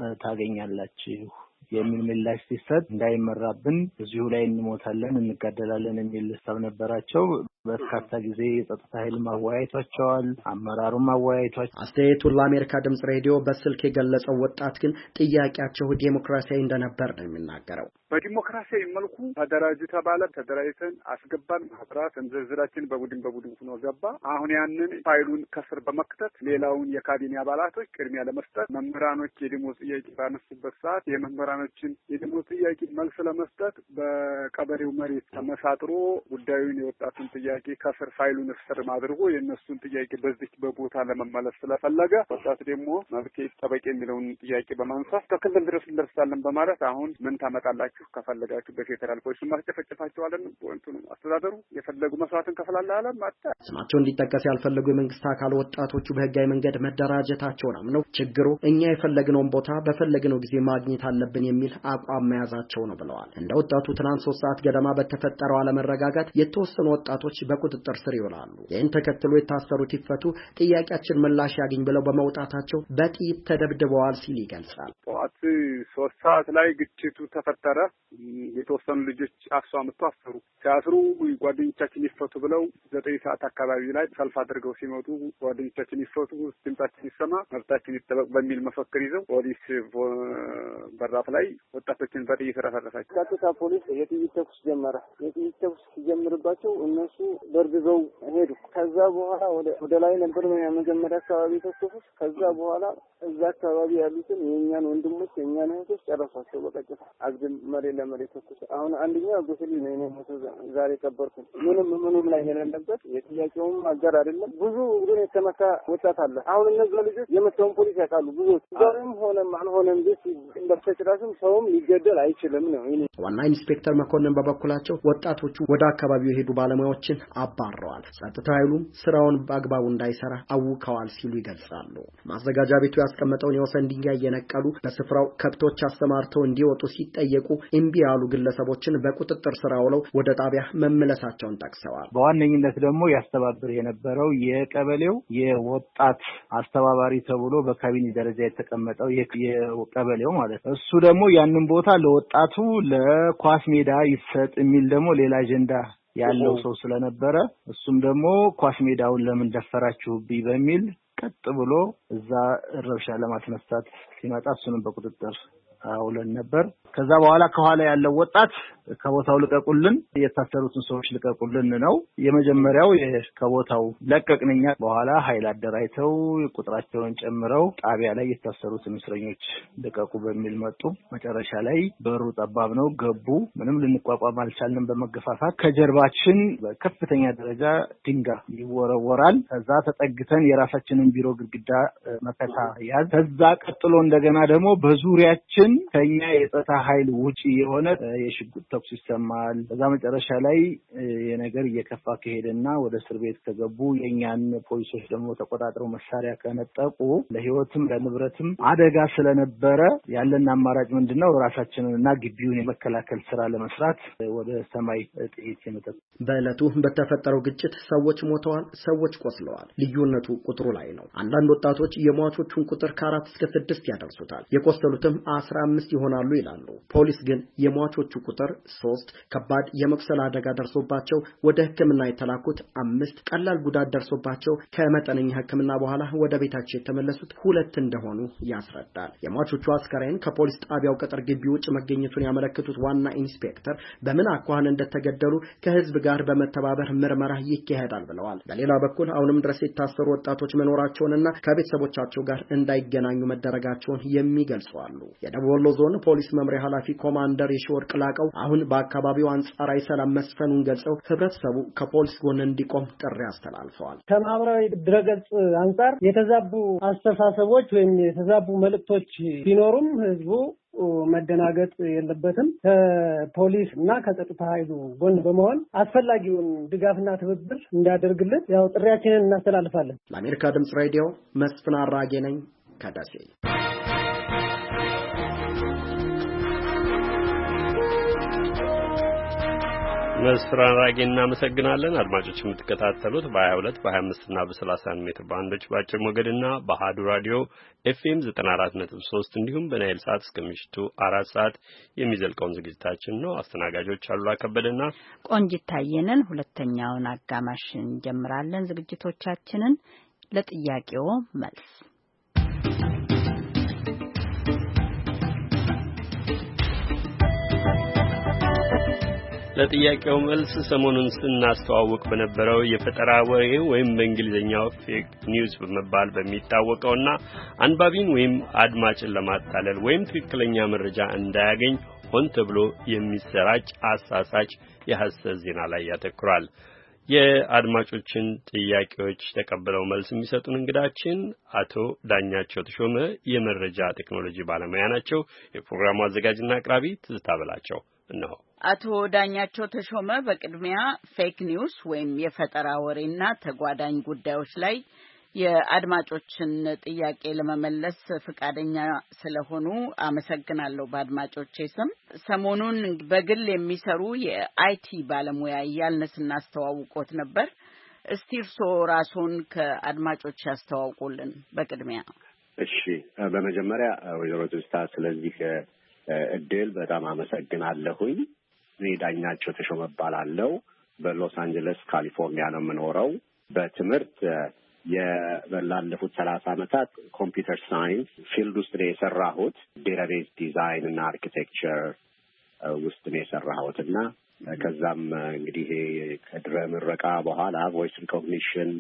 ታገኛላችሁ የሚል ምላሽ ሲሰጥ እንዳይመራብን እዚሁ ላይ እንሞታለን እንጋደላለን የሚል ሐሳብ ነበራቸው። በርካታ ጊዜ የጸጥታ ኃይል ማወያየቷቸዋል፣ አመራሩም ማወያየቷቸው። አስተያየቱን ለአሜሪካ ድምጽ ሬዲዮ በስልክ የገለጸው ወጣት ግን ጥያቄያቸው ዲሞክራሲያዊ እንደነበር ነው የሚናገረው። በዲሞክራሲያዊ መልኩ ተደራጁ ተባለ፣ ተደራጅተን አስገባን። ማህበራት እንዝርዝራችን በቡድን ሆኖ ገባ። አሁን ያንን ፋይሉን ከስር በመክተት ሌላውን የካቢኔ አባላቶች ቅድሚያ ለመስጠት መምህራኖች የደሞዝ ጥያቄ ባነሱበት ሰዓት የመምህራኖችን የደሞዝ ጥያቄ መልስ ለመስጠት በቀበሌው መሬት ተመሳጥሮ ጉዳዩን የወጣቱን ጥያቄ ከስር ፋይሉን እስር አድርጎ የእነሱን ጥያቄ በዚህ በቦታ ለመመለስ ስለፈለገ ወጣቱ ደግሞ መብት ይጠበቅ የሚለውን ጥያቄ በማንሳት ከክልል ድረስ እንደርሳለን በማለት አሁን ምን ታመጣላችሁ ከፈለጋችሁ በፌደራል ፖሊስ ማስጨፈጨፋቸዋለን። አስተዳደሩ የፈለጉ መስዋዕትን ከፍላለ አለ ማጣ ስማቸው እንዲጠቀስ ያልፈለጉ የመንግስት አካል ወጣቶቹ በህጋዊ መንገድ መደራጀታቸውን አምነው ችግሩ እኛ የፈለግነውን ቦታ በፈለግነው ጊዜ ማግኘት አለብን የሚል አቋም መያዛቸው ነው ብለዋል። እንደ ወጣቱ ትናንት 3 ሰዓት ገደማ በተፈጠረው አለመረጋጋት የተወሰኑ ወጣቶች በቁጥጥር ስር ይውላሉ። ይህን ተከትሎ የታሰሩት ይፈቱ፣ ጥያቄያችን ምላሽ ያገኝ ብለው በመውጣታቸው በጥይት ተደብድበዋል ሲል ይገልጻል። ጠዋት 3 ሰዓት ላይ ግጭቱ ተፈጠረ። የተወሰኑ ልጆች አፍሷምቶ አሰሩ። ሲያስሩ ጓደኞቻችን ይፈቱ ብለው 9 ሰዓት አካባቢ ላይ ሰልፍ አድርገው ሲመጡ ጓደኞቻችን ይፈቱ፣ ድምጻችን ይሰማ፣ መብታችን ይጠበቅ በሚል መፈክር ይዘው ፖሊስ በራፍ ላይ ወጣቶችን በጥይት ረፈረፋቸው። ቀጥታ ፖሊስ የጥይት ተኩስ ጀመረ። የጥይት ተኩስ ሲጀምርባቸው እነሱ ደርግዘው ሄዱ። ከዛ በኋላ ወደ ላይ ነበር መጀመሪያ አካባቢ ተኩሱት። ከዛ በኋላ እዛ አካባቢ ያሉትን የኛን ወንድሞች የኛን እህቶች ጨረሷቸው። በቀጥታ አግድም ለመሬት ተኩስ አሁን አንደኛው ጎስሊ ነው እኔ ሞቶ ዛሬ ቀበርኩ ምንም ላይ የሌለበት የጥያቄውም አገር አይደለም ብዙ ግን የተመካ ወጣት አለ አሁን እነዚህ ልጆች የመተውን ፖሊስ ያውቃሉ ብዙ ዛሬም ሆነም አልሆነም ደስ እንደተጨራሽም ሰውም ሊገደል አይችልም ነው እኔ ዋና ኢንስፔክተር መኮንን በበኩላቸው ወጣቶቹ ወደ አካባቢው የሄዱ ባለሙያዎችን አባረዋል ጸጥታ ኃይሉም ስራውን በአግባቡ እንዳይሰራ አውከዋል ሲሉ ይገልጻሉ ማዘጋጃ ቤቱ ያስቀመጠውን የወሰን ድንጋይ የነቀሉ በስፍራው ከብቶች አስተማርተው እንዲወጡ ሲጠየቁ እምቢ ያሉ ግለሰቦችን በቁጥጥር ስር አውለው ወደ ጣቢያ መመለሳቸውን ጠቅሰዋል በዋነኝነት ደግሞ ያስተባብር የነበረው የቀበሌው የወጣት አስተባባሪ ተብሎ በካቢኔ ደረጃ የተቀመጠው የቀበሌው ማለት ነው እሱ ደግሞ ያንን ቦታ ለወጣቱ ለኳስ ሜዳ ይሰጥ የሚል ደግሞ ሌላ አጀንዳ ያለው ሰው ስለነበረ እሱም ደግሞ ኳስ ሜዳውን ለምን ደፈራችሁብኝ በሚል ቀጥ ብሎ እዛ ረብሻ ለማስነሳት ሲመጣ እሱንም በቁጥጥር አውለን ነበር ከዛ በኋላ ከኋላ ያለው ወጣት ከቦታው ልቀቁልን የታሰሩትን ሰዎች ልቀቁልን ነው የመጀመሪያው ከቦታው ለቀቅንኛ በኋላ ኃይል አደራይተው ቁጥራቸውን ጨምረው ጣቢያ ላይ የታሰሩትን እስረኞች ልቀቁ በሚል መጡ መጨረሻ ላይ በሩ ጠባብ ነው ገቡ ምንም ልንቋቋም አልቻልንም በመገፋፋት ከጀርባችን በከፍተኛ ደረጃ ድንጋይ ይወረወራል ከዛ ተጠግተን የራሳችንን ቢሮ ግድግዳ መከታ ያዝ ከዛ ቀጥሎ እንደገና ደግሞ በዙሪያችን ከኛ የጸጥታ ኃይል ውጪ የሆነ የሽጉጥ ተኩስ ይሰማል በዛ መጨረሻ ላይ የነገር እየከፋ ከሄደና ወደ እስር ቤት ከገቡ የኛን ፖሊሶች ደግሞ ተቆጣጥረው መሳሪያ ከነጠቁ ለህይወትም ለንብረትም አደጋ ስለነበረ ያለን አማራጭ ምንድነው ራሳችንንና ግቢውን የመከላከል ስራ ለመስራት ወደ ሰማይ ጥይት የመተኮስ በእለቱ በተፈጠረው ግጭት ሰዎች ሞተዋል ሰዎች ቆስለዋል ልዩነቱ ቁጥሩ ላይ ነው አንዳንድ ወጣቶች የሟቾቹን ቁጥር ከ4 እስከ 6 ያደርሱታል የቆሰሉትም 15 ይሆናሉ ይላሉ ፖሊስ ግን የሟቾቹ ቁጥር 3 ከባድ የመቁሰል አደጋ ደርሶባቸው ወደ ህክምና የተላኩት 5 ቀላል ጉዳት ደርሶባቸው ከመጠነኛ ህክምና በኋላ ወደ ቤታቸው የተመለሱት 2 እንደሆኑ ያስረዳል የሟቾቹ አስከሬን ከፖሊስ ጣቢያው ቅጥር ግቢ ውጭ መገኘቱን ያመለክቱት ዋና ኢንስፔክተር በምን አኳኋን እንደተገደሉ ከህዝብ ጋር በመተባበር ምርመራ ይካሄዳል ብለዋል በሌላ በኩል አሁንም ድረስ የታሰሩ ወጣቶች መኖራቸውንና ከቤተሰቦቻቸው ጋር እንዳይገናኙ መደረጋቸውን የሚገልጹ አሉ የደቡብ ወሎ ዞን ፖሊስ መምሪያ ኃላፊ ኮማንደር የሽወርቅ ላቀው አሁን በአካባቢው አንጻራዊ ሰላም መስፈኑን ገልጸው ህብረተሰቡ ከፖሊስ ጎን እንዲቆም ጥሪ አስተላልፈዋል ከማህበራዊ ድረገጽ አንጻር የተዛቡ አስተሳሰቦች ወይም የተዛቡ መልእክቶች ቢኖሩም ህዝቡ መደናገጥ የለበትም ከፖሊስ እና ከጸጥታ ኃይሉ ጎን በመሆን አስፈላጊውን ድጋፍና ትብብር እንዲያደርግልን ያው ጥሪያችንን እናስተላልፋለን ለአሜሪካ ድምጽ ሬዲዮ መስፍን አራጌ ነኝ ከደሴ መስፍን አራጌ እናመሰግናለን አድማጮች የምትከታተሉት በ22 በ25 እና በ31 ሜትር ባንዶች በአጭር ሞገድና በአሃዱ ራዲዮ ኤፍኤም 94.3 እንዲሁም በናይል ሰዓት እስከ ምሽቱ 4 ሰዓት የሚዘልቀውን ዝግጅታችን ነው አስተናጋጆች አሉላ ከበደና ቆንጂት ታየነን ሁለተኛውን አጋማሽ እንጀምራለን ዝግጅቶቻችንን ለጥያቄው መልስ ለጥያቄው መልስ ሰሞኑን ስናስተዋውቅ በነበረው የፈጠራ ወሬ ወይም በእንግሊዝኛው ፌክ ኒውስ በመባል በሚታወቀውና አንባቢን ወይም አድማጭን ለማታለል ወይም ትክክለኛ መረጃ እንዳያገኝ ሆን ተብሎ የሚሰራጭ አሳሳች የሐሰት ዜና ላይ ያተኩራል። የአድማጮችን ጥያቄዎች ተቀብለው መልስ የሚሰጡን እንግዳችን አቶ ዳኛቸው ተሾመ የመረጃ ቴክኖሎጂ ባለሙያ ናቸው። የፕሮግራሙ አዘጋጅና አቅራቢ ትዝታ በላቸው እነሆ። አቶ ዳኛቸው ተሾመ በቅድሚያ ፌክ ኒውስ ወይም የፈጠራ ወሬና ተጓዳኝ ጉዳዮች ላይ የአድማጮችን ጥያቄ ለመመለስ ፈቃደኛ ስለሆኑ አመሰግናለሁ። በአድማጮቼ ስም ሰሞኑን በግል የሚሰሩ የአይቲ ባለሙያ እያልን ስናስተዋውቆት ነበር። እስቲ እርስዎ ራስዎን ከአድማጮች ያስተዋውቁልን በቅድሚያ። እሺ፣ በመጀመሪያ ወይዘሮ ትዝታ ስለዚህ እድል በጣም አመሰግናለሁኝ። እኔ ዳኛቸው ተሾመ እባላለሁ። በሎስ አንጀለስ ካሊፎርኒያ ነው የምኖረው። በትምህርት ላለፉት 30 ዓመታት ኮምፒውተር ሳይንስ ፊልድ ውስጥ ነው የሰራሁት። ዴታቤዝ ዲዛይን እና አርኪቴክቸር ውስጥ ነው የሰራሁት እና ከዛም እንግዲህ ከድረ ምረቃ በኋላ ቮይስ ሪኮግኒሽን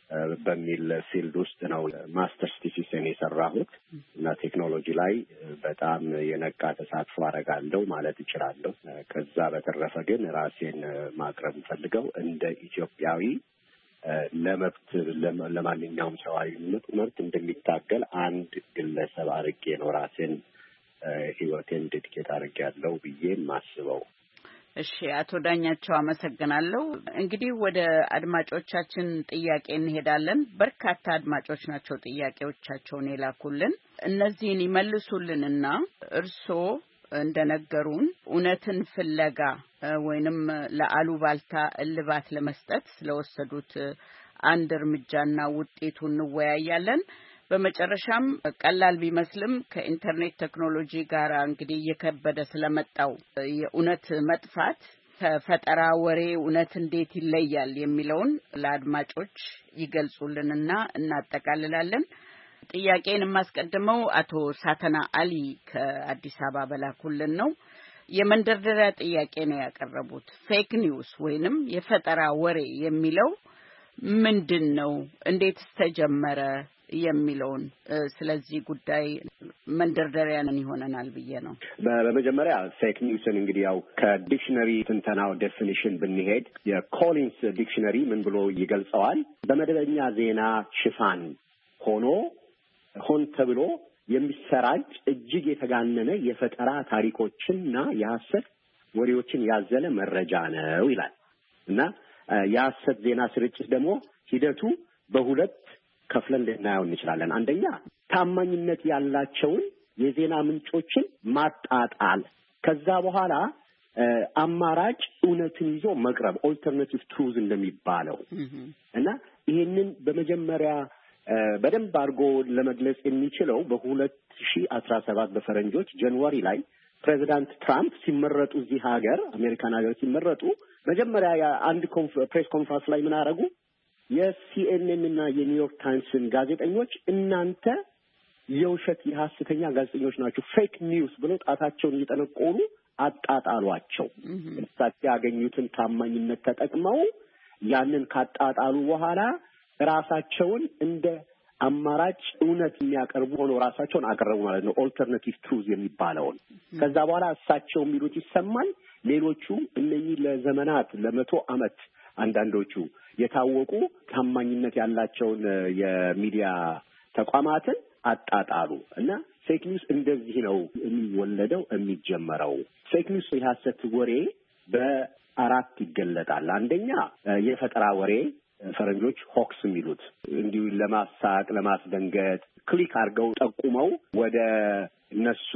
በሚል ፊልድ ውስጥ ነው ማስተርስ ቲሲስን የሰራሁት እና ቴክኖሎጂ ላይ በጣም የነቃ ተሳትፎ አደርጋለሁ ማለት እችላለሁ። ከዛ በተረፈ ግን ራሴን ማቅረብ ፈልገው እንደ ኢትዮጵያዊ ለመብት ለማንኛውም ሰብአዊ መብት እንደሚታገል አንድ ግለሰብ አድርጌ ነው ራሴን ህይወቴን ዴዲኬት አድርጌያለሁ ብዬ ማስበው። እሺ አቶ ዳኛቸው አመሰግናለሁ። እንግዲህ ወደ አድማጮቻችን ጥያቄ እንሄዳለን። በርካታ አድማጮች ናቸው ጥያቄዎቻቸውን የላኩልን። እነዚህን ይመልሱልንና እርስዎ እንደነገሩን እውነትን ፍለጋ ወይንም ለአሉባልታ እልባት ለመስጠት ስለወሰዱት አንድ እርምጃና ውጤቱን እንወያያለን። በመጨረሻም ቀላል ቢመስልም ከኢንተርኔት ቴክኖሎጂ ጋር እንግዲህ እየከበደ ስለመጣው የእውነት መጥፋት ከፈጠራ ወሬ እውነት እንዴት ይለያል የሚለውን ለአድማጮች ይገልጹልንና እናጠቃልላለን። ጥያቄን የማስቀድመው አቶ ሳተና አሊ ከአዲስ አበባ በላኩልን ነው። የመንደርደሪያ ጥያቄ ነው ያቀረቡት። ፌክ ኒውስ ወይንም የፈጠራ ወሬ የሚለው ምንድን ነው? እንዴትስ ተጀመረ? የሚለውን ስለዚህ ጉዳይ መንደርደሪያንን ይሆነናል ብዬ ነው። በመጀመሪያ ፌክ ኒውስን እንግዲህ ያው ከዲክሽነሪ ትንተናው ዴፊኒሽን ብንሄድ የኮሊንስ ዲክሽነሪ ምን ብሎ ይገልጸዋል? በመደበኛ ዜና ሽፋን ሆን ተብሎ የሚሰራጭ እጅግ የተጋነነ የፈጠራ ታሪኮችንና የሐሰት ወሬዎችን ያዘለ መረጃ ነው ይላል እና የሐሰት ዜና ስርጭት ደግሞ ሂደቱ በሁለት ከፍለን ልናየው እንችላለን። አንደኛ ታማኝነት ያላቸውን የዜና ምንጮችን ማጣጣል፣ ከዛ በኋላ አማራጭ እውነትን ይዞ መቅረብ ኦልተርናቲቭ ትሩዝ እንደሚባለው እና ይሄንን በመጀመሪያ በደንብ አድርጎ ለመግለጽ የሚችለው በ2017 በፈረንጆች ጃንዋሪ ላይ ፕሬዚዳንት ትራምፕ ሲመረጡ እዚህ ሀገር አሜሪካን ሀገር ሲመረጡ መጀመሪያ አንድ ፕሬስ ኮንፈረንስ ላይ ምን አደረጉ? የሲኤንኤን እና የኒውዮርክ ታይምስን ጋዜጠኞች እናንተ የውሸት የሐሰተኛ ጋዜጠኞች ናችሁ፣ ፌክ ኒውስ ብለው ጣታቸውን እየጠነቆሉ አጣጣሏቸው። እሳቸው ያገኙትን ታማኝነት ተጠቅመው ያንን ካጣጣሉ በኋላ ራሳቸውን እንደ አማራጭ እውነት የሚያቀርቡ ሆነው ራሳቸውን አቀረቡ ማለት ነው፣ ኦልተርናቲቭ ትሩዝ የሚባለውን። ከዛ በኋላ እሳቸው የሚሉት ይሰማል። ሌሎቹ እነኚህ ለዘመናት ለ100 ዓመት አንዳንዶቹ የታወቁ ታማኝነት ያላቸውን የሚዲያ ተቋማትን አጣጣሉ እና ፌክ ኒውስ እንደዚህ ነው የሚወለደው የሚጀመረው። ፌክ ኒውስ የሐሰት ወሬ በአራት ይገለጣል። አንደኛ የፈጠራ ወሬ ፈረንጆች ሆክስ የሚሉት እንዲሁ ለማሳቅ ለማስደንገጥ ክሊክ አድርገው ጠቁመው ወደ እነሱ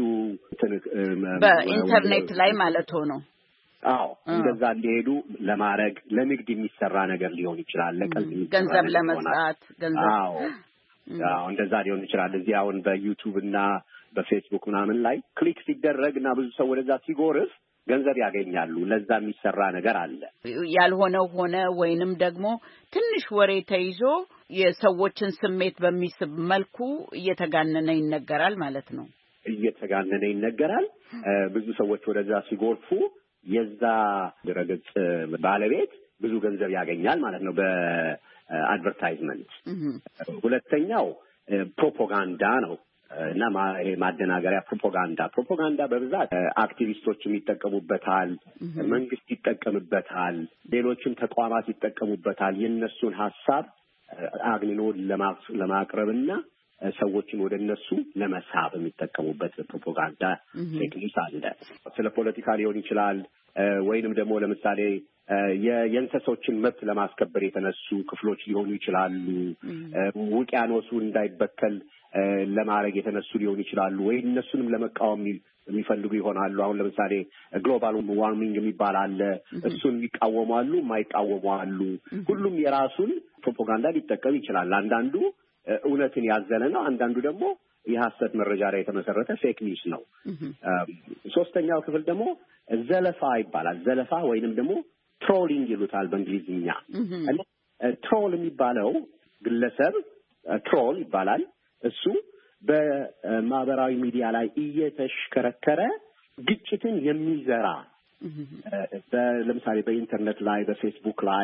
በኢንተርኔት ላይ ማለት ነው። አዎ እንደዛ እንዲሄዱ ለማድረግ ለንግድ የሚሰራ ነገር ሊሆን ይችላል። ለቀልድ ገንዘብ ለመስራት አዎ እንደዛ ሊሆን ይችላል። እዚህ አሁን በዩቲዩብ እና በፌስቡክ ምናምን ላይ ክሊክ ሲደረግና ብዙ ሰው ወደዛ ሲጎርፍ ገንዘብ ያገኛሉ። ለዛ የሚሰራ ነገር አለ። ያልሆነው ሆነ ወይንም ደግሞ ትንሽ ወሬ ተይዞ የሰዎችን ስሜት በሚስብ መልኩ እየተጋነነ ይነገራል ማለት ነው። እየተጋነነ ይነገራል። ብዙ ሰዎች ወደዛ ሲጎርፉ የዛ ድረገጽ ባለቤት ብዙ ገንዘብ ያገኛል ማለት ነው በአድቨርታይዝመንት። ሁለተኛው ፕሮፓጋንዳ ነው እና ይሄ ማደናገሪያ ፕሮፓጋንዳ በብዛት አክቲቪስቶችም ይጠቀሙበታል፣ መንግስት ይጠቀምበታል፣ ሌሎችም ተቋማት ይጠቀሙበታል። የነሱን ሐሳብ አግንኖ ለማቅረብና ሰዎችን ወደ እነሱ ለመሳብ የሚጠቀሙበት ፕሮፓጋንዳ ፌክ ኒውስ አለ። ስለ ፖለቲካ ሊሆን ይችላል ወይንም ደግሞ ለምሳሌ የእንስሶችን መብት ለማስከበር የተነሱ ክፍሎች ሊሆኑ ይችላሉ። ውቅያኖሱ እንዳይበከል ለማድረግ የተነሱ ሊሆኑ ይችላሉ ወይ እነሱንም ለመቃወም የሚፈልጉ ይሆናሉ። አሁን ለምሳሌ ግሎባል ዋርሚንግ የሚባል አለ። እሱን የሚቃወሙ አሉ፣ የማይቃወሙ አሉ። ሁሉም የራሱን ፕሮፓጋንዳ ሊጠቀም ይችላል። አንዳንዱ እውነትን ያዘለ ነው፣ አንዳንዱ ደግሞ የሐሰት መረጃ ላይ የተመሰረተ ፌክ ኒውስ ነው። ሶስተኛው ክፍል ደግሞ ዘለፋ ይባላል። ዘለፋ ወይንም ደግሞ ትሮሊንግ ይሉታል በእንግሊዝኛ። እና ትሮል የሚባለው ግለሰብ ትሮል ይባላል። እሱ በማህበራዊ ሚዲያ ላይ እየተሽከረከረ ግጭትን የሚዘራ ለምሳሌ በኢንተርኔት ላይ በፌስቡክ ላይ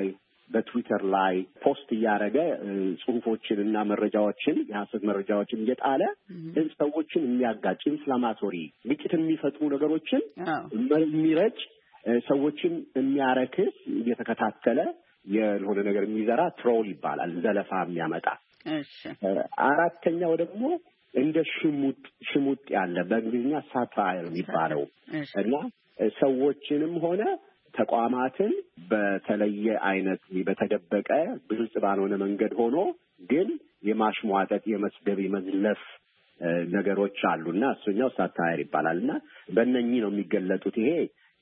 በትዊተር ላይ ፖስት እያደረገ ጽሁፎችንና መረጃዎችን የሐሰት መረጃዎችን እየጣለ ሰዎችን የሚያጋጭ ኢንፍላማቶሪ ግጭት የሚፈጥሩ ነገሮችን የሚረጭ ሰዎችን የሚያረክስ እየተከታተለ የሆነ ነገር የሚዘራ ትሮል ይባላል፣ ዘለፋ የሚያመጣ። አራተኛው ደግሞ እንደ ሽሙጥ ያለ በእንግሊዝኛ ሳታይር የሚባለው እና ሰዎችንም ሆነ ተቋማትን በተለየ አይነት በተደበቀ ግልጽ ባልሆነ መንገድ ሆኖ ግን የማሽሟጠጥ የመስደብ የመዝለፍ ነገሮች አሉና እሱኛው ሳታይር ይባላልና በእነኚህ ነው የሚገለጡት። ይሄ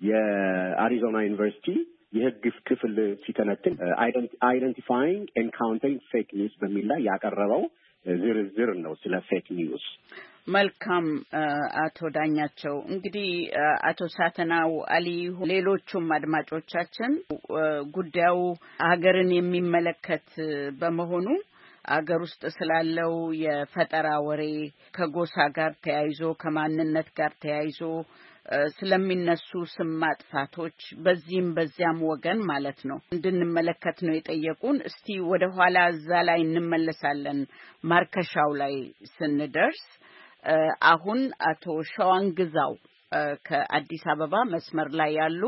የአሪዞና ዩኒቨርሲቲ የሕግ ክፍል ሲተነትን አይደንቲፋይንግ ኤንድ ካውንተሪንግ ፌክ ኒውስ በሚል ላይ ያቀረበው ዝርዝር ነው ስለ ፌክ ኒውስ። መልካም አቶ ዳኛቸው፣ እንግዲህ አቶ ሳተናው አሊ፣ ሌሎቹም አድማጮቻችን ጉዳዩ ሀገርን የሚመለከት በመሆኑ አገር ውስጥ ስላለው የፈጠራ ወሬ ከጎሳ ጋር ተያይዞ ከማንነት ጋር ተያይዞ ስለሚነሱ ስም ማጥፋቶች በዚህም በዚያም ወገን ማለት ነው እንድንመለከት ነው የጠየቁን። እስቲ ወደ ኋላ እዛ ላይ እንመለሳለን ማርከሻው ላይ ስንደርስ። አሁን አቶ ሸዋንግዛው ከአዲስ አበባ መስመር ላይ ያሉ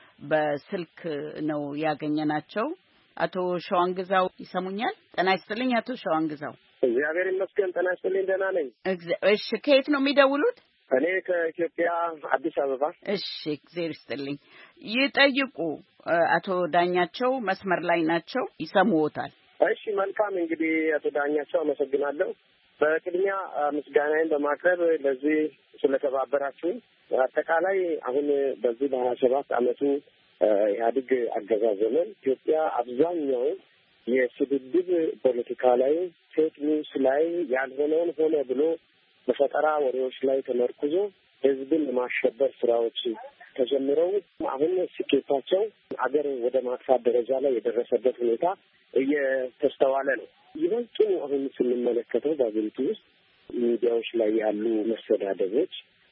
በስልክ ነው ያገኘናቸው። አቶ ሸዋንግዛው ይሰሙኛል? ጤና ይስጥልኝ አቶ ሸዋንግዛው። እግዚአብሔር ይመስገን ጤና ይስጥልኝ፣ ደህና ነኝ። እሺ፣ ከየት ነው የሚደውሉት? እኔ ከኢትዮጵያ አዲስ አበባ። እሺ፣ እግዚአብሔር ይስጥልኝ። ይጠይቁ። አቶ ዳኛቸው መስመር ላይ ናቸው፣ ይሰሙዎታል። እሺ፣ መልካም። እንግዲህ አቶ ዳኛቸው አመሰግናለሁ። በቅድሚያ ምስጋናዬን በማቅረብ ለዚህ ስለተባበራችሁን አጠቃላይ አሁን በዚህ በ27 ዓመቱ ኢህአዴግ አገዛዝ ዘመን ኢትዮጵያ አብዛኛው የስድድብ ፖለቲካ ላይ ፌክ ኒውስ ላይ ያልሆነውን ሆነ ብሎ በፈጠራ ወሬዎች ላይ ተመርኩዞ ህዝብን ለማሸበር ስራዎች ተጀምረው አሁን ስኬታቸው አገር ወደ ማጥፋት ደረጃ ላይ የደረሰበት ሁኔታ እየተስተዋለ ነው። ይበልጡኑ አሁን ስንመለከተው በአገሪቱ ውስጥ ሚዲያዎች ላይ ያሉ መሰዳደቦች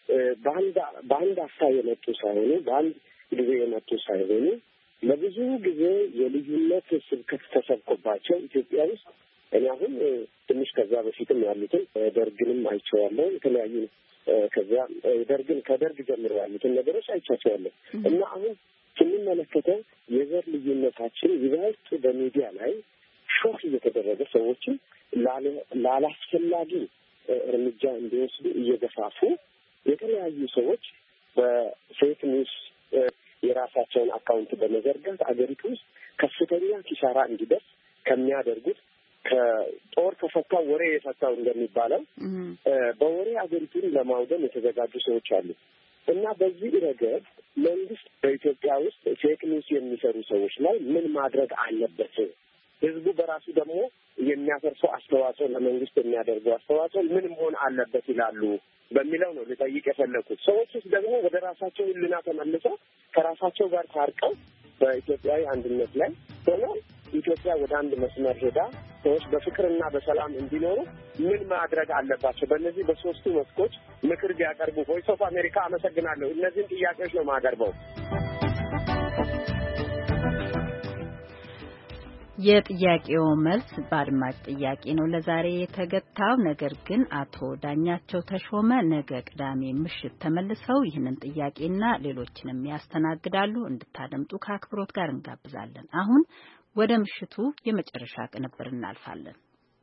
በአንድ አፍታ የመጡ ሳይሆኑ በአንድ ጊዜ የመጡ ሳይሆኑ ለብዙ ጊዜ የልዩነት ስብከት ተሰብኮባቸው ኢትዮጵያ ውስጥ እኔ አሁን ትንሽ ከዛ በፊትም ያሉትን ደርግንም አይቼዋለሁ። የተለያዩ ከደርግ ጀምሮ ያሉትን ነገሮች አይቻቸዋለሁ እና አሁን ስንመለከተው የዘር ልዩነታችን ይበልጥ በሚዲያ ላይ ሾክ እየተደረገ ሰዎችን ላላስፈላጊ እርምጃ እንዲወስዱ እየገፋፉ የተለያዩ ሰዎች በፌክ ኒውስ የራሳቸውን አካውንት በመዘርጋት አገሪቱ ውስጥ ከፍተኛ ኪሳራ እንዲደርስ ከሚያደርጉት ከጦር ከፈታው ወሬ የፈታው እንደሚባለው በወሬ አገሪቱን ለማውደም የተዘጋጁ ሰዎች አሉ እና በዚህ ረገድ መንግስት በኢትዮጵያ ውስጥ ፌክ ኒውስ የሚሰሩ ሰዎች ላይ ምን ማድረግ አለበት? ህዝቡ በራሱ ደግሞ የሚያፈርሰው አስተዋጽኦ ለመንግስት የሚያደርገው አስተዋጽኦ ምን መሆን አለበት ይላሉ በሚለው ነው ልጠይቅ የፈለኩት። ሰዎችስ ደግሞ ወደ ራሳቸው ህልና ተመልሰው ከራሳቸው ጋር ታርቀው በኢትዮጵያዊ አንድነት ላይ ሆነው ኢትዮጵያ ወደ አንድ መስመር ሄዳ ሰዎች በፍቅርና በሰላም እንዲኖሩ ምን ማድረግ አለባቸው? በእነዚህ በሶስቱ መስኮች ምክር ቢያቀርቡ። ቮይስ ኦፍ አሜሪካ አመሰግናለሁ። እነዚህን ጥያቄዎች ነው የማቀርበው። የጥያቄው መልስ በአድማጭ ጥያቄ ነው ለዛሬ የተገታው። ነገር ግን አቶ ዳኛቸው ተሾመ ነገ ቅዳሜ ምሽት ተመልሰው ይህንን ጥያቄና ሌሎችንም ያስተናግዳሉ። እንድታደምጡ ከአክብሮት ጋር እንጋብዛለን። አሁን ወደ ምሽቱ የመጨረሻ ቅንብር እናልፋለን።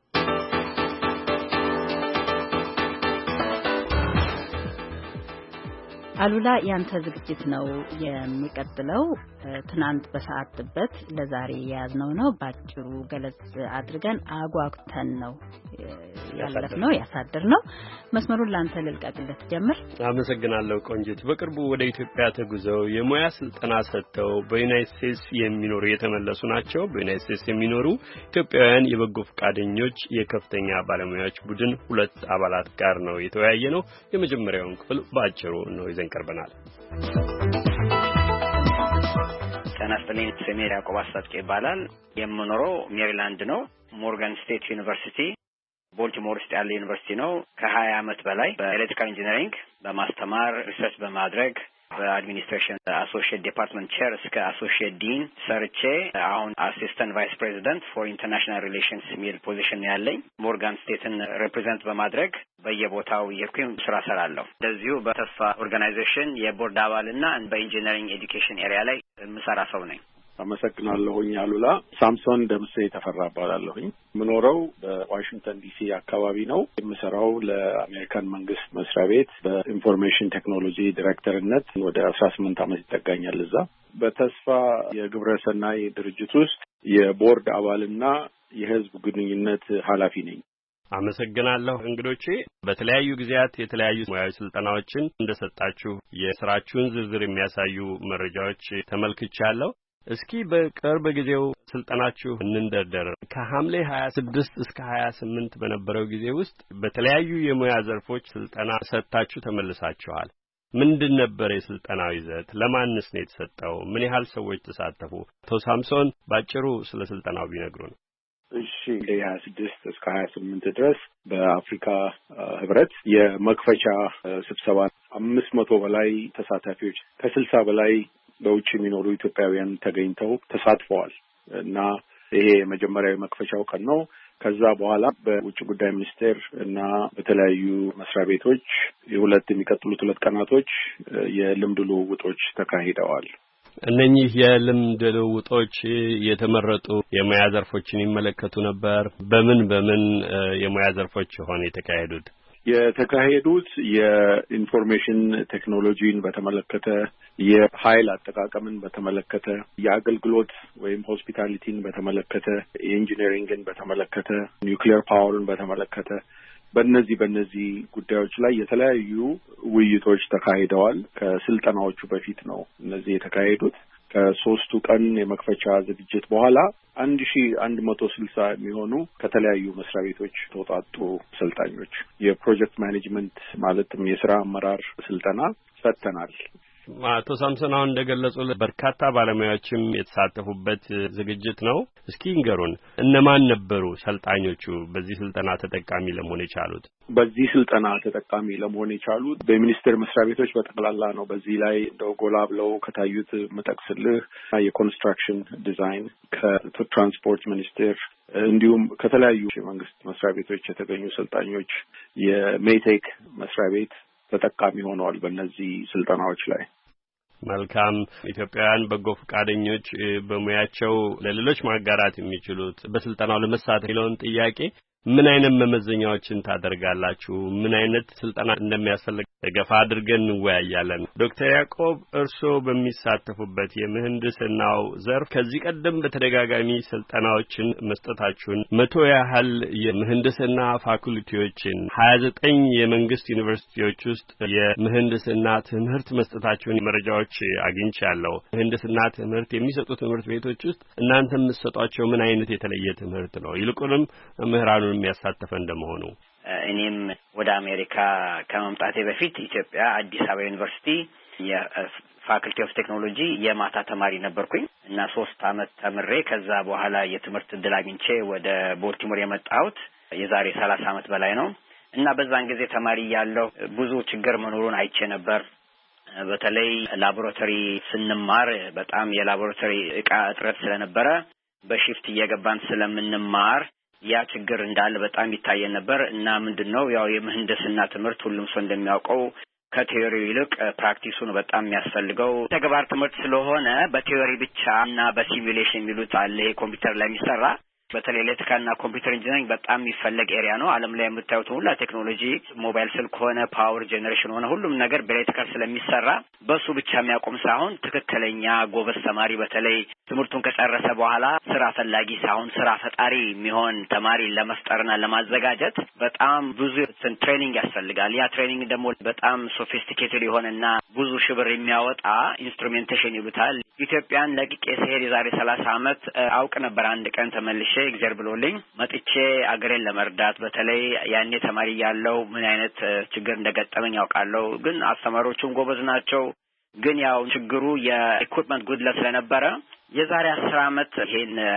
አሉላ ያንተ ዝግጅት ነው የሚቀጥለው። ትናንት በሰዓት ጥበት ለዛሬ የያዝነው ነው። ባጭሩ ገለጽ አድርገን አጓግተን ነው ያለፍነው ያሳደርነው። መስመሩን ላንተ ልልቀቅለት ጀምር። አመሰግናለሁ ቆንጂት። በቅርቡ ወደ ኢትዮጵያ ተጉዘው የሙያ ስልጠና ሰጥተው በዩናይትድ ስቴትስ የሚኖሩ የተመለሱ ናቸው። በዩናይትድ ስቴትስ የሚኖሩ ኢትዮጵያውያን የበጎ ፈቃደኞች የከፍተኛ ባለሙያዎች ቡድን 2 አባላት ጋር ነው የተወያየ ነው። የመጀመሪያውን ክፍል ባጭሩ ነው ይዘን ቀርበናል። ተናስተኔ ስሜ ያዕቆብ አስታጥቄ ይባላል። የምኖረው ሜሪላንድ ነው። ሞርጋን ስቴት ዩኒቨርሲቲ ቦልቲሞር ውስጥ ያለ ዩኒቨርሲቲ ነው። ከ20 ዓመት በላይ በኤሌክትሪካል ኢንጂነሪንግ በማስተማር ሪሰርች በማድረግ በአድሚኒስትሬሽን አሶሺየት ዲፓርትመንት ቼር እስከ አሶሺየት ዲን ሰርቼ አሁን አሲስታንት ቫይስ ፕሬዚደንት ፎር ኢንተርናሽናል ሪሌሽንስ ሚል ፖዚሽን ያለኝ ሞርጋን ስቴትን ሪፕሬዘንት በማድረግ በየቦታው የኩኝ ስራ ሰራለሁ። እንደዚሁ በተስፋ ኦርጋናይዜሽን የቦርድ አባልና በኢንጂነሪንግ ኤዱኬሽን ኤሪያ ላይ የምሰራ ሰው ነኝ። አመሰግናለሁኝ አሉላ። ሳምሶን ደምሴ ተፈራ እባላለሁኝ። የምኖረው በዋሽንግተን ዲሲ አካባቢ ነው። የምሰራው ለአሜሪካን መንግስት መስሪያ ቤት በኢንፎርሜሽን ቴክኖሎጂ ዲሬክተርነት ወደ 18 ዓመት ይጠጋኛል። እዛ በተስፋ የግብረ ሰናይ ድርጅት ውስጥ የቦርድ አባልና የህዝብ ግንኙነት ኃላፊ ነኝ። አመሰግናለሁ። እንግዶቼ በተለያዩ ጊዜያት የተለያዩ ሙያዊ ስልጠናዎችን እንደሰጣችሁ የስራችሁን ዝርዝር የሚያሳዩ መረጃዎች ተመልክቻለሁ። እስኪ በቅርብ ጊዜው ስልጠናችሁ እንንደርደር። ከሐምሌ 26 እስከ 28 በነበረው ጊዜ ውስጥ በተለያዩ የሙያ ዘርፎች ስልጠና ሰጥታችሁ ተመልሳችኋል። ምንድን ነበር የስልጠናው ይዘት? ለማንስ ነው የተሰጠው? ምን ያህል ሰዎች ተሳተፉ? አቶ ሳምሶን ባጭሩ ስለ ስልጠናው ቢነግሩን። እሺ፣ ከ26 እስከ 28 ድረስ በአፍሪካ ህብረት የመክፈቻ ስብሰባ 500 በላይ ተሳታፊዎች ከ60 በላይ በውጭ የሚኖሩ ኢትዮጵያውያን ተገኝተው ተሳትፈዋል እና ይሄ የመጀመሪያው መክፈቻው ቀን ነው። ከዛ በኋላ በውጭ ጉዳይ ሚኒስቴር እና በተለያዩ መስሪያ ቤቶች የሚቀጥሉት 2 ቀናቶች የልምድ ልውውጦች ተካሂደዋል። እነኚህ የልምድ ልውውጦች የተመረጡ የሙያ ዘርፎችን ይመለከቱ ነበር። በምን የሙያ ዘርፎች ሆነ የተካሄዱት? የተካሄዱት የኢንፎርሜሽን ቴክኖሎጂን በተመለከተ፣ የኃይል አጠቃቀምን በተመለከተ፣ የአገልግሎት ወይም ሆስፒታሊቲን በተመለከተ፣ የኢንጂነሪንግን በተመለከተ፣ ኒውክሊየር ፓወርን በተመለከተ በእነዚህ ጉዳዮች ላይ የተለያዩ ውይይቶች ተካሂደዋል። ከስልጠናዎቹ በፊት ነው እነዚህ የተካሄዱት። ከ3 ቀን የመክፈቻ ዝግጅት በኋላ 1160 የሚሆኑ ከተለያዩ መስሪያ ቤቶች ተውጣጡ ሰልጣኞች የፕሮጀክት ማኔጅመንት ማለትም የሥራ አመራር ስልጠና ሰጥተናል። አቶ ሳምሶን አሁን እንደገለጹ በርካታ ባለሙያዎችም የተሳተፉበት ዝግጅት ነው። እስኪ ንገሩን፣ እነማን ነበሩ ሰልጣኞቹ በዚህ ስልጠና ተጠቃሚ ለመሆን የቻሉት? በዚህ ስልጠና ተጠቃሚ ለመሆን የቻሉት በሚኒስቴር መስሪያ ቤቶች በጠቅላላ ነው። በዚህ ላይ እንደው ጎላ ብለው ከታዩት መጠቅስልህ የኮንስትራክሽን ዲዛይን ከትራንስፖርት ሚኒስቴር እንዲሁም ከተለያዩ የመንግስት መስሪያ ቤቶች የተገኙ ሰልጣኞች የሜቴክ መስሪያ ቤት ተጠቃሚ ሆነዋል በእነዚህ ስልጠናዎች ላይ። መልካም። ኢትዮጵያውያን በጎ ፈቃደኞች በሙያቸው ለሌሎች ማጋራት የሚችሉት በስልጠናው ለመሳተፍ የሚለውን ጥያቄ ምን አይነት መመዘኛዎችን ታደርጋላችሁ? ምን አይነት ስልጠና እንደሚያስፈልግ ገፋ አድርገን እንወያያለን። ዶክተር ያዕቆብ እርስዎ በሚሳተፉበት የምህንድስናው ዘርፍ ከዚህ ቀደም በተደጋጋሚ ስልጠናዎችን መስጠታችሁን 100 ያህል የምህንድስና ፋኩልቲዎችን 29 የመንግስት ዩኒቨርሲቲዎች ውስጥ የምህንድስና ትምህርት መስጠታችሁን መረጃዎች አግኝቻለሁ። ምህንድስና ትምህርት የሚሰጡ ትምህርት ቤቶች ውስጥ እናንተ የምትሰጧቸው ምን አይነት የተለየ ትምህርት ነው? ይልቁንም ምህራኑ የሚያሳተፈ እንደመሆኑ እኔም ወደ አሜሪካ ከመምጣቴ በፊት ኢትዮጵያ አዲስ አበባ ዩኒቨርሲቲ የፋክልቲ ኦፍ ቴክኖሎጂ የማታ ተማሪ ነበርኩኝ እና 3 አመት ተምሬ ከዛ በኋላ የትምህርት ዕድል አግኝቼ ወደ ቦልቲሞር የመጣሁት የዛሬ 30 አመት በላይ ነው እና በዛን ጊዜ ተማሪ ያለው ብዙ ችግር መኖሩን አይቼ ነበር። በተለይ ላቦራቶሪ ስንማር በጣም የላቦራቶሪ ዕቃ እጥረት ስለነበረ በሺፍት እየገባን ስለምንማር ያ ችግር እንዳለ በጣም ይታየን ነበር እና ምንድነው ያው የምህንድስና ትምህርት ሁሉም ሰው እንደሚያውቀው ከቲዮሪው ይልቅ ፕራክቲሱን በጣም የሚያስፈልገው ተግባር ትምህርት ስለሆነ በቲዮሪ ብቻ እና በሲሙሌሽን የሚሉት አለ ይሄ ኮምፒውተር ላይ የሚሰራ በተለይ ኤሌክትሪካልና ኮምፒውተር ኢንጂነሪንግ በጣም የሚፈለግ ኤሪያ ነው። ዓለም ላይ የምታዩት ሁሉ ቴክኖሎጂ ሞባይል ስልክ ሆነ ፓወር ጄነሬሽን ሆነ ሁሉም ነገር በኤሌክትሪካል ስለሚሰራ በሱ ብቻ የሚያቆም ሳይሆን ትክክለኛ ጎበዝ ተማሪ በተለይ ትምህርቱን ከጨረሰ በኋላ ስራ ፈላጊ ሳይሆን ስራ ፈጣሪ የሚሆን ተማሪ ለመፍጠርና ለማዘጋጀት በጣም ብዙ ትሬኒንግ ያስፈልጋል። ያ ትሬኒንግ ደግሞ በጣም ሶፊስቲኬትድ የሆነና ብዙ ሽብር የሚያወጣ ኢንስትሩሜንቴሽን ይሉታል። ኢትዮጵያን ለቅቄ ሲሄድ የዛሬ 30 አመት አውቅ ነበር። አንድ ቀን ተመልሼ እግዚአብሔር ብሎልኝ መጥቼ አገሬን ለመርዳት በተለይ ያኔ ተማሪ ያለው ምን አይነት ችግር እንደገጠመኝ ያውቃለሁ። ግን አስተማሪዎቹም ጎበዝ ናቸው። ግን ያው ችግሩ የኢኩዊፕመንት ጉድለት ስለነበረ የዛሬ 10 አመት ይሄን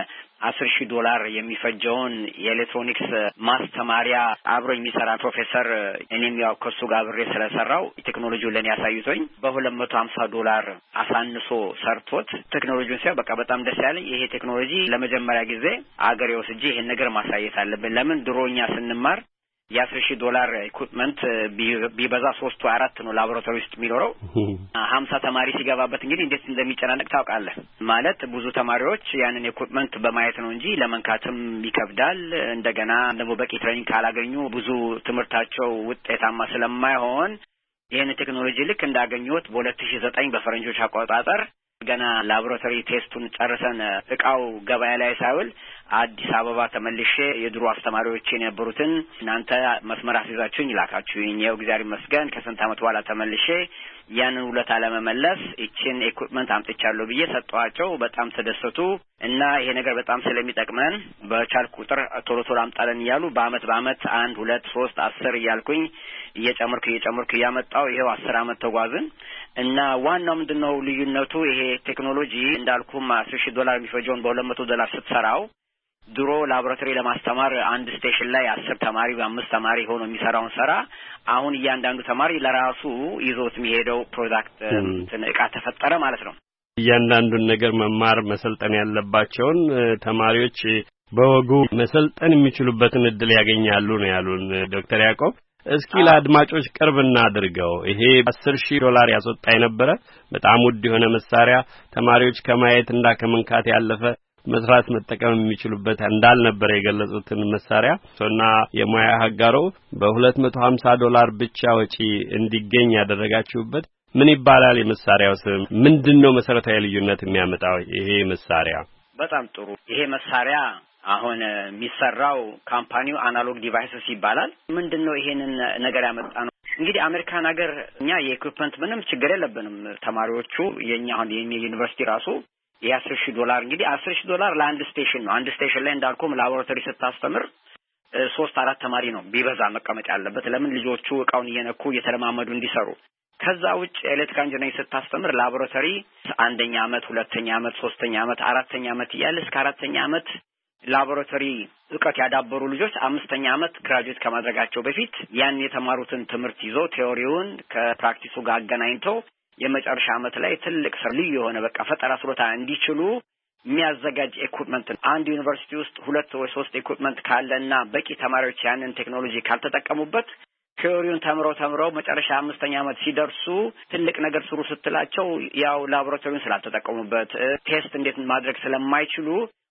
$10,000 የሚፈጀውን የኤሌክትሮኒክስ ማስተማሪያ አብሮ የሚሰራ ፕሮፌሰር እኔም ያው ከሱ ጋር አብሬ ስለሰራው ቴክኖሎጂውን ለኔ ያሳዩቶኝ $250 አሳንሶ ሰርቶት ቴክኖሎጂውን ሲያ በቃ በጣም ደስ ያለኝ ይሄ ቴክኖሎጂ ለመጀመሪያ ጊዜ አገሬ ወስጄ ይሄን ነገር ማሳየት አለብን። ለምን ድሮኛ ስንማር $10,000 ኢኩዊፕመንት ቢበዛ 3 or 4 ነው ላቦራቶሪ ውስጥ የሚኖረው 50 ተማሪ ሲገባበት እንግዲህ እንዴት እንደሚጨናነቅ ታውቃለህ። ማለት ብዙ ተማሪዎች ያንን ኢኩዊፕመንት በማየት ነው እንጂ ለመንካትም ይከብዳል። እንደገና ደግሞ በቂ ትሬኒንግ ካላገኙ ብዙ ትምህርታቸው ውጤታማ ስለማይሆን ይሄን ቴክኖሎጂ ልክ እንዳገኙት በ2009 በፈረንጆች አቆጣጠር ገና ላቦራቶሪ ቴስቱን ጨርሰን እቃው ገበያ ላይ ሳይውል አዲስ አበባ ተመልሼ የድሮ አስተማሪዎችን የነበሩትን እናንተ መስመር አስይዛችሁኝ ይላካችሁኝ ያው እግዚአብሔር ይመስገን ከስንት ዓመት በኋላ ተመልሼ ያንን ውለታ ለመመለስ እቺን ኢኩዊፕመንት አምጥቻለሁ ብዬ ሰጠዋቸው። በጣም ተደሰቱ እና ይሄ ነገር በጣም ስለሚጠቅመን በቻል ቁጥር ቶሎ አምጣለን እያሉ በአመት 1 2 3 10 እያልኩኝ እየጨመርኩ ያመጣው ይሄው 10 ዓመት ተጓዝን እና ዋናው ምንድነው ልዩነቱ ይሄ ቴክኖሎጂ እንዳልኩም $10,000 የሚፈጀውን $200 ስትሰራው ድሮ ላቦራቶሪ ለማስተማር አንድ ስቴሽን ላይ 10 ተማሪ በ5 ተማሪ ሆኖ የሚሰራውን ሰራ አሁን እያንዳንዱ ተማሪ ለራሱ ይዞት የሚሄደው ፕሮዳክት እቃ ተፈጠረ ማለት ነው። እያንዳንዱን ነገር መማር መሰልጠን ያለባቸውን ተማሪዎች በወጉ መሰልጠን የሚችሉበትን እድል ያገኛሉ ነው ያሉን ዶክተር ያዕቆብ። እስኪ ለአድማጮች ቅርብ እናድርገው። ይሄ $10,000 ያስወጣ የነበረ በጣም ውድ የሆነ መሳሪያ ተማሪዎች ከማየት እና ከመንካት ያለፈ መስራት መጠቀም የሚችሉበት እንዳልነበረ የገለጹትን መሳሪያ ሶና የሙያ ሀጋሮ በ$250 ብቻ ወጪ እንዲገኝ ያደረጋችሁበት ምን ይባላል? የመሳሪያው ስም ምንድነው? መሰረታዊ ልዩነት የሚያመጣው ይሄ መሳሪያ? በጣም ጥሩ። ይሄ መሳሪያ አሁን የሚሰራው ካምፓኒው አናሎግ ዲቫይስስ ይባላል። ምንድነው ይሄንን ነገር ያመጣነው? እንግዲህ አሜሪካን ሀገር እኛ የኢኩዊፕመንት ምንም ችግር የለብንም። ተማሪዎቹ የኛ አሁን የዩኒቨርሲቲ ራሱ $10,000 እንግዲህ $10,000 ለአንድ ስቴሽን ነው። አንድ ስቴሽን ላይ እንዳልኩም ላቦራቶሪ ስታስተምር 3-4 ተማሪ ነው ቢበዛ መቀመጥ ያለበት። ለምን ልጆቹ እቃውን እየነኩ እየተለማመዱ እንዲሰሩ። ከዛ ውጭ ኤሌክትሪካል ኢንጂነሪንግ ስታስተምር ላቦራቶሪ 1ኛ ዓመት 2ኛ ዓመት 3ኛ ዓመት 4ኛ ዓመት እያለ እስከ 4ኛ ዓመት ላቦራቶሪ እውቀት ያዳበሩ ልጆች 5ኛ ዓመት ግራጁዌት ከማድረጋቸው በፊት ያን የተማሩትን ትምህርት ይዞ ቴዎሪውን ከፕራክቲሱ ጋር አገናኝተው የመጨረሻ ዓመት ላይ ትልቅ ልዩ የሆነ በቃ ፈጠራ ችሎታ እንዲችሉ የሚያዘጋጅ ኢኩዊፕመንት። አንድ ዩኒቨርሲቲ ውስጥ 2 ወይ 3 ኢኩዊፕመንት ካለና በቂ ተማሪዎች ያንን ቴክኖሎጂ ካልተጠቀሙበት ቴዎሪውን ተምረው መጨረሻ 5ኛ ዓመት ሲደርሱ ትልቅ ነገር ስሩ ስትላቸው ያው ላቦራቶሪውን ስላልተጠቀሙበት ቴስት እንዴት ማድረግ ስለማይችሉ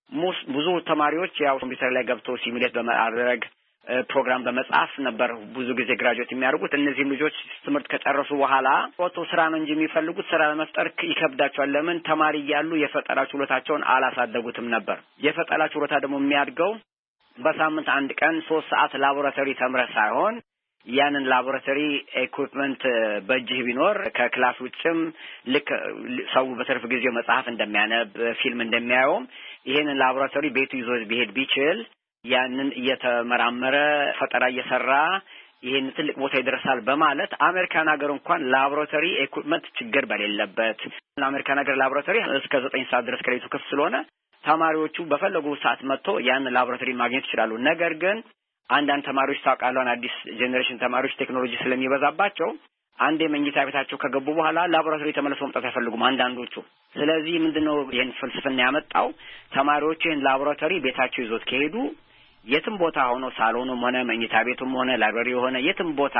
ብዙ ተማሪዎች ያው ኮምፒውተር ላይ ገብተው ሲሙሌት በማድረግ ፕሮግራም በመጻፍ ነበር ብዙ ጊዜ ግራጁዌት የሚያደርጉት። እነዚህም ልጆች ትምህርት ከጨረሱ በኋላ ፎቶ ስራ ነው እንጂ የሚፈልጉት ስራ ለመፍጠር ይከብዳቸዋል። ለምን? ተማሪ እያሉ የፈጠራ ችሎታቸውን አላሳደጉትም ነበር። የፈጠራ ችሎታ ደግሞ የሚያድገው በሳምንት 1 ቀን 3 ሰዓት ላቦራቶሪ ተምረህ ሳይሆን ያንን ላቦራቶሪ ኢኩዊፕመንት በእጅህ ቢኖር ከክላስ ውጭም ልክ ሰው በትርፍ ጊዜው መጽሐፍ እንደሚያነብ ፊልም እንደሚያየው ይሄንን ላቦራቶሪ ቤቱ ይዞ ቢሄድ ቢችል ያንን እየተመራመረ ፈጠራ እየሰራ ይሄን ትልቅ ቦታ ይደርሳል በማለት አሜሪካን ሀገር እንኳን ላቦራቶሪ ኢኩዊፕመንት ችግር በሌለበት ለአሜሪካን ሀገር ላቦራቶሪ እስከ 9 ሰዓት ድረስ ከሌቱ ክፍት ስለሆነ ተማሪዎቹ በፈለጉ ሰዓት መጥቶ ያን ላቦራቶሪ ማግኘት ይችላሉ። ነገር ግን አንዳንድ ተማሪዎች ታውቃለህ አዲስ ጄኔሬሽን ተማሪዎች ቴክኖሎጂ ስለሚበዛባቸው አንዴ መኝታ ቤታቸው ከገቡ በኋላ ላቦራቶሪ ተመልሰው መምጣት አይፈልጉም አንዳንዶቹ። ስለዚህ ምንድነው ይሄን ፍልስፍና ያመጣው? ተማሪዎችን ላቦራቶሪ ቤታቸው ይዞት ከሄዱ የትም ቦታ ሆኖ ሳሎኑም ሆነ መኝታ ቤቱም ሆነ ላይብረሪ ሆነ የትም ቦታ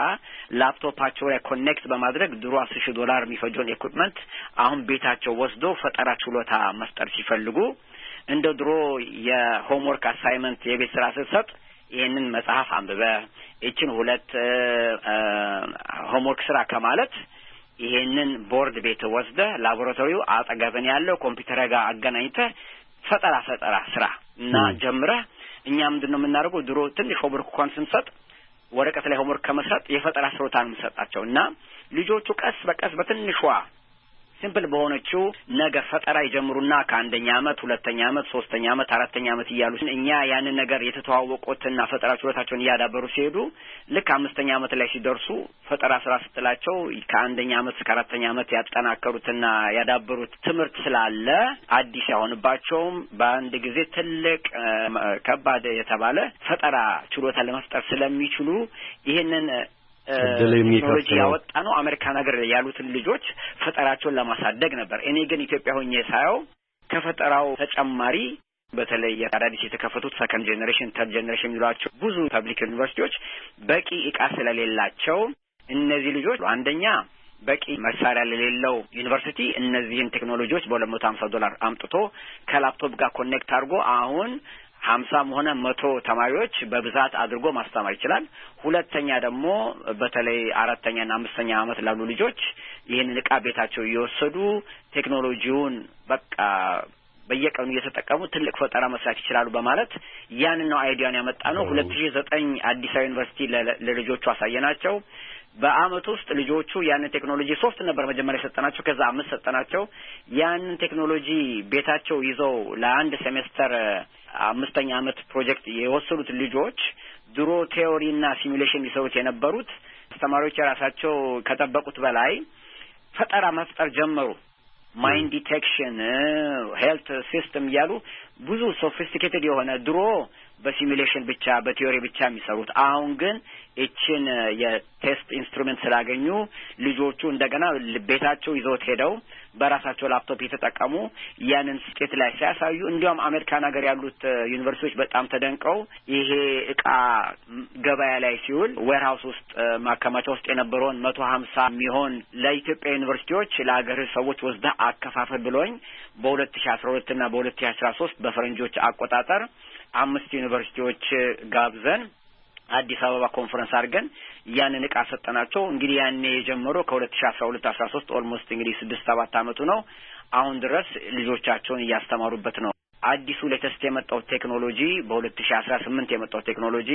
ላፕቶፓቸው ላይ ኮኔክት በማድረግ ድሮ $10,000 የሚፈጀውን ኢኩዊፕመንት አሁን ቤታቸው ወስዶ ፈጠራ ችሎታ መፍጠር ሲፈልጉ እንደ ድሮ የሆምወርክ አሳይመንት የቤት ስራ ስትሰጥ ይሄንን መጽሐፍ አንብበ እቺን 2 ሆምወርክ ስራ ከማለት ይሄንን ቦርድ ቤት ወስደ ላቦራቶሪው አጠገብን ያለው ኮምፒውተር ጋር አገናኝተህ ፈጠራ ስራ እና ጀምረህ እኛ ምንድነው የምናደርገው? ድሮ ትንሽ ሆምወርክ እንኳን ስንሰጥ ወረቀት ላይ ሆምወርክ ከመስራት የፈጠራ ስራታን እንሰጣቸውና ልጆቹ ቀስ በቀስ በትንሿ ሲምፕል በሆነችው ነገር ፈጠራ ይጀምሩና ከአንደኛ አመት ሁለተኛ አመት ሶስተኛ አመት አራተኛ አመት እያሉ እኛ ያንን ነገር የተተዋወቁትና ፈጠራ ችሎታቸውን እያዳበሩ ሲሄዱ ልክ አምስተኛ አመት ላይ ሲደርሱ ፈጠራ ስራ ስትላቸው ከአንደኛ አመት እስከ አራተኛ አመት ያጠናከሩትና ያዳበሩት ትምህርት ስላለ አዲስ ያሆንባቸውም በአንድ ጊዜ ትልቅ ከባድ የተባለ ፈጠራ ችሎታ ለመፍጠር ስለሚችሉ ይሄንን ቴክኖሎጂ ያወጣ ነው አሜሪካን ሀገር ያሉትን ልጆች ፈጠራቸውን ለማሳደግ ነበር። እኔ ግን ኢትዮጵያ ሆኜ ሳየው ከፈጠራው ተጨማሪ በተለይ አዳዲስ የተከፈቱት ሰከንድ ጄኔሬሽን ተርድ ጄኔሬሽን የሚሏቸው ብዙ ፐብሊክ ዩኒቨርሲቲዎች በቂ ዕቃ ስለሌላቸው እነዚህ ልጆች አንደኛ በቂ መሳሪያ ለሌለው ዩኒቨርሲቲ እነዚህን ቴክኖሎጂዎች $250 አምጥቶ ከላፕቶፕ ጋር ኮኔክት አድርጎ አሁን 50 ሆነ 100 ተማሪዎች በብዛት አድርጎ ማስተማር ይችላል። ሁለተኛ ደግሞ በተለይ አራተኛና አምስተኛ አመት ላሉ ልጆች ይሄንን ዕቃ ቤታቸው እየወሰዱ ቴክኖሎጂውን በቃ በየቀኑ እየተጠቀሙ ትልቅ ፈጠራ መስራት ይችላሉ በማለት ያንን ነው አይዲያን ያመጣነው። 2009 አዲስ አበባ ዩኒቨርሲቲ ለልጆቹ አሳየናቸው። በአመት ውስጥ ልጆቹ ያንን ቴክኖሎጂ 3 ነበር መጀመሪያ ሰጠናቸው፣ ከዛ 5 ሰጠናቸው። ያንን ቴክኖሎጂ ቤታቸው ይዘው ለአንድ ሴሜስተር 5ኛ አመት ፕሮጀክት የወሰዱት ልጆች ድሮ ቲዮሪና ሲሙሌሽን ይሰሩት የነበሩት አስተማሪዎች ራሳቸው ከጠበቁት በላይ ፈጠራ መፍጠር ጀመሩ። ማይንድ ዲቴክሽን ሄልት ሲስተም ያሉ ብዙ ሶፊስቲኬትድ የሆነ ድሮ በሲሙሌሽን ብቻ በቲዮሪ ብቻ የሚሰሩት አሁን ግን እቺን የቴስት ኢንስትሩመንት ስላገኙ ልጆቹ እንደገና ቤታቸው ይዘውት ሄደው በራሳቸው ላፕቶፕ የተጠቀሙ ያንን ስኬት ላይ ሲያሳዩ እንዲያውም አሜሪካን ሀገር ያሉት ዩኒቨርሲቲዎች በጣም ተደንቀው ይሄ ዕቃ ገበያ ላይ ሲውል ዌርሃውስ ውስጥ ማከማቻ ውስጥ የነበረውን 150 የሚሆን ለኢትዮጵያ ዩኒቨርሲቲዎች ለሀገር ሰዎች ወስዳ አከፋፈል ብሎኝ በ2012 እና በ2013 በፈረንጆች አቆጣጠር 5 ዩኒቨርሲቲዎች ጋብዘን አዲስ አበባ ኮንፈረንስ አድርገን ያንን ዕቃ ሰጠናቸው። እንግዲህ ያኔ የጀመረው ከ2012-13 ኦልሞስት እንግዲህ 6-7 አመቱ ነው። አሁን ድረስ ልጆቻቸውን እያስተማሩበት ነው። አዲሱ ሌተስት የመጣው ቴክኖሎጂ በ2018 የመጣው ቴክኖሎጂ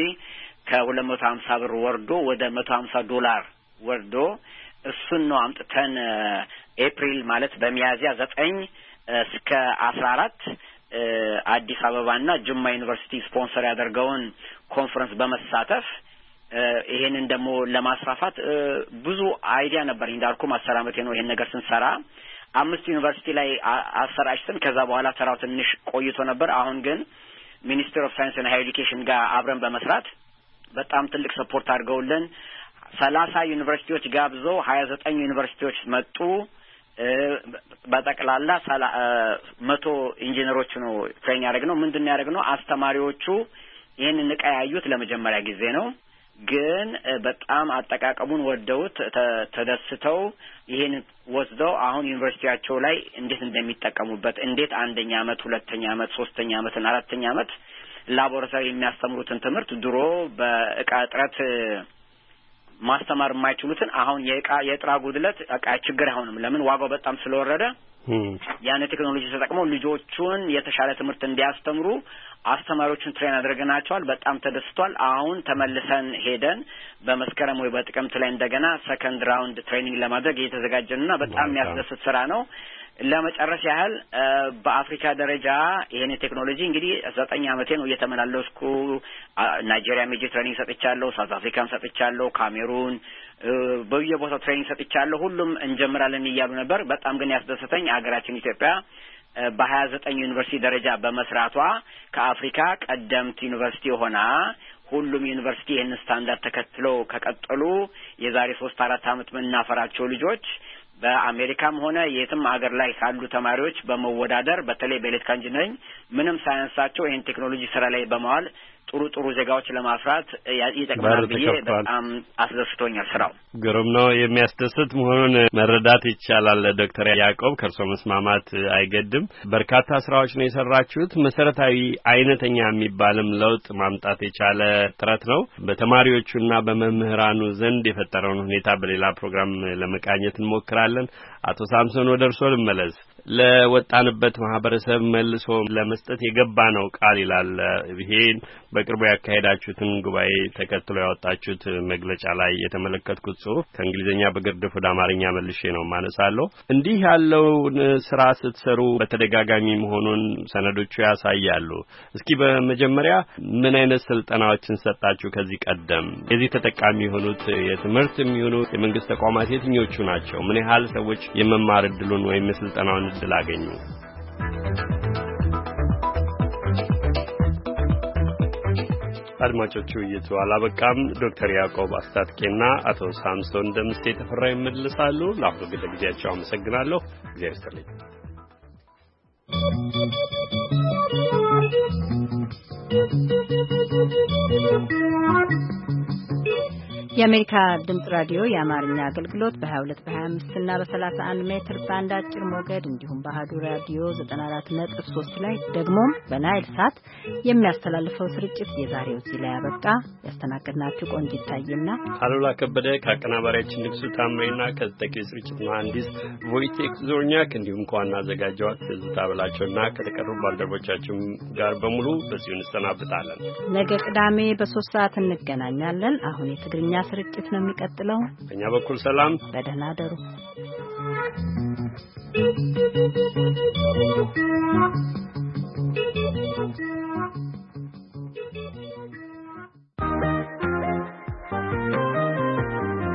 ከ250 ብር ወርዶ ወደ $150 ወርዶ እሱን ነው አምጥተን ኤፕሪል ማለት በሚያዝያ 9 እስከ 14 አዲስ አበባና ጅማ ዩኒቨርሲቲ ስፖንሰር ያደርገውን ኮንፈረንስ በመሳተፍ ይሄንን ደግሞ ለማስፋፋት ብዙ አይዲያ ነበር። እንዳልኩ ማሰራመቴ ነው ይሄን ነገር ስንሰራ 5 ዩኒቨርሲቲ ላይ አሰራጭተን ከዛ በኋላ ተራው ትንሽ ቆይቶ ነበር። አሁን ግን ሚኒስትሪ ኦፍ ሳይንስ እና ሃየር ኤጁኬሽን ጋር አብረን በመስራት በጣም ትልቅ ሰፖርት አድርገውልን 30 ዩኒቨርሲቲዎች ጋብዘው 29 ዩኒቨርሲቲዎች መጡ። በጠቅላላ 100 ኢንጂነሮች ነው ትሬን ያደረግነው። ምንድነው ያደረግነው? አስተማሪዎቹ ይሄንን ዕቃ ያዩት ለመጀመሪያ ጊዜ ነው፣ ግን በጣም አጠቃቀሙን ወደውት ተደስተው ይሄን ወስደው አሁን ዩኒቨርሲቲያቸው ላይ እንዴት እንደሚጠቀሙበት እንዴት አንደኛ አመት ሁለተኛ አመት ሶስተኛ አመትና አራተኛ አመት ላቦራቶሪ የሚያስተምሩትን ትምህርት ድሮ በዕቃ እጥረት ማስተማር የማይችሉትን አሁን የጥራ ጉድለት ዕቃ ችግር አይሆንም። ለምን? ዋጋው በጣም ስለወረደ ያን ቴክኖሎጂ ተጠቅመው ልጆቹን የተሻለ ትምህርት እንዲያስተምሩ አስተማሪዎችን ትሬን አድርገናቸዋል። በጣም ተደስቷል። አሁን ተመልሰን ሄደን በመስከረም ወይ በጥቅምት ላይ እንደገና ሰከንድ ራውንድ ትሬኒንግ ለማድረግ እየተዘጋጀንና በጣም የሚያስደስት ስራ ነው። ለመጨረስ ያህል በአፍሪካ ደረጃ ይሄን ቴክኖሎጂ እንግዲህ 9 አመቴ ነው እየተመላለስኩ ናይጄሪያ ሜጂ ትሬኒንግ ሰጥቻለሁ፣ ሳውዝ አፍሪካን ሰጥቻለሁ፣ ካሜሩን በየቦታው ትሬኒንግ ሰጥቻለሁ። ሁሉም እንጀምራለን እያሉ ነበር። በጣም ግን ያስደሰተኝ ሀገራችን ኢትዮጵያ በ29 ዩኒቨርሲቲ ደረጃ በመስራቷ ከአፍሪካ ቀደምት ዩኒቨርሲቲ ሆና ሁሉም ዩኒቨርሲቲ ይህን ስታንዳርድ ተከትለው ከቀጠሉ የዛሬ 3-4 አመት ምናፈራቸው ልጆች በአሜሪካም ሆነ የትም ሀገር ላይ ካሉ ተማሪዎች በመወዳደር በተለይ በኤሌክትሪካል ኢንጂነሪንግ ምንም ሳይንሳቸው ይሄን ቴክኖሎጂ ስራ ላይ በማዋል ጥሩ ዜጋዎች ለማፍራት ይጠቅማል ብዬ በጣም አስደስቶኛል። ስራው ግሩም ነው። የሚያስደስት መሆኑን መረዳት ይቻላል። ዶክተር ያዕቆብ ከርሶ መስማማት አይገድም። በርካታ ስራዎች ነው የሰራችሁት። መሰረታዊ አይነተኛ የሚባልም ለውጥ ማምጣት የቻለ ጥረት ነው። በተማሪዎቹና በመምህራኑ ዘንድ የፈጠረውን ሁኔታ በሌላ ፕሮግራም ለመቃኘት እንሞክራለን። አቶ ሳምሶን ወደ እርሶ ልመለስ። ለወጣንበት ማህበረሰብ መልሶ ለመስጠት የገባ ነው ቃል ይላል። ይሄን በቅርቡ ያካሄዳችሁትን ጉባኤ ተከትሎ ያወጣችሁት መግለጫ ላይ የተመለከትኩት ጽሑፍ ከእንግሊዝኛ በግርድፍ ወደ አማርኛ መልሼ ነው ማነሳለሁ። እንዲህ ያለውን ስራ ስትሰሩ በተደጋጋሚ መሆኑን ሰነዶቹ ያሳያሉ። እስኪ በመጀመሪያ ምን አይነት ስልጠናዎችን ሰጣችሁ? ከዚህ ቀደም የዚህ ተጠቃሚ የሆኑት የትምህርት የሚሆኑ የመንግስት ተቋማት የትኞቹ ናቸው? ምን ያህል ሰዎች የመማር እድሉን ወይም የስልጠናውን እድል አገኙ? አድማጮቹ ውይይቱ አላበቃም። ዶክተር ያዕቆብ አስታጥቄና አቶ ሳምሶን ደምስቴ ተፈራ ይመልሳሉ። ለአሁኑ ግን ጊዜያቸው አመሰግናለሁ። እግዚአብሔር ይስጥልኝ። የአሜሪካ ድምጽ ራዲዮ የአማርኛ አገልግሎት በ22 በ25 እና በ31 ሜትር ባንድ አጭር ሞገድ እንዲሁም በአሃዱ ራዲዮ 94.3 ላይ ደግሞም በናይል ሳት የሚያስተላልፈው ስርጭት የዛሬው እዚህ ላይ ያበቃ። ያስተናገድናችሁ ቆንጂት ታዬና አሉላ ከበደ ከአቀናባሪያችን ንጉሱ ታምሬና ከተጠቂው ስርጭት መሐንዲስ ቮይቴክ ዞርኛክ እንዲሁም ከዋና አዘጋጇ ትዝታ በላቸውና ከተቀሩ ባልደረቦቻችን ጋር በሙሉ በዚሁ እንሰናብታለን። ነገ ቅዳሜ በ3 ሰዓት እንገናኛለን። አሁን የትግርኛ ስርጭት ነው የሚቀጥለው። በእኛ በኩል ሰላም፣ በደህና አደሩ።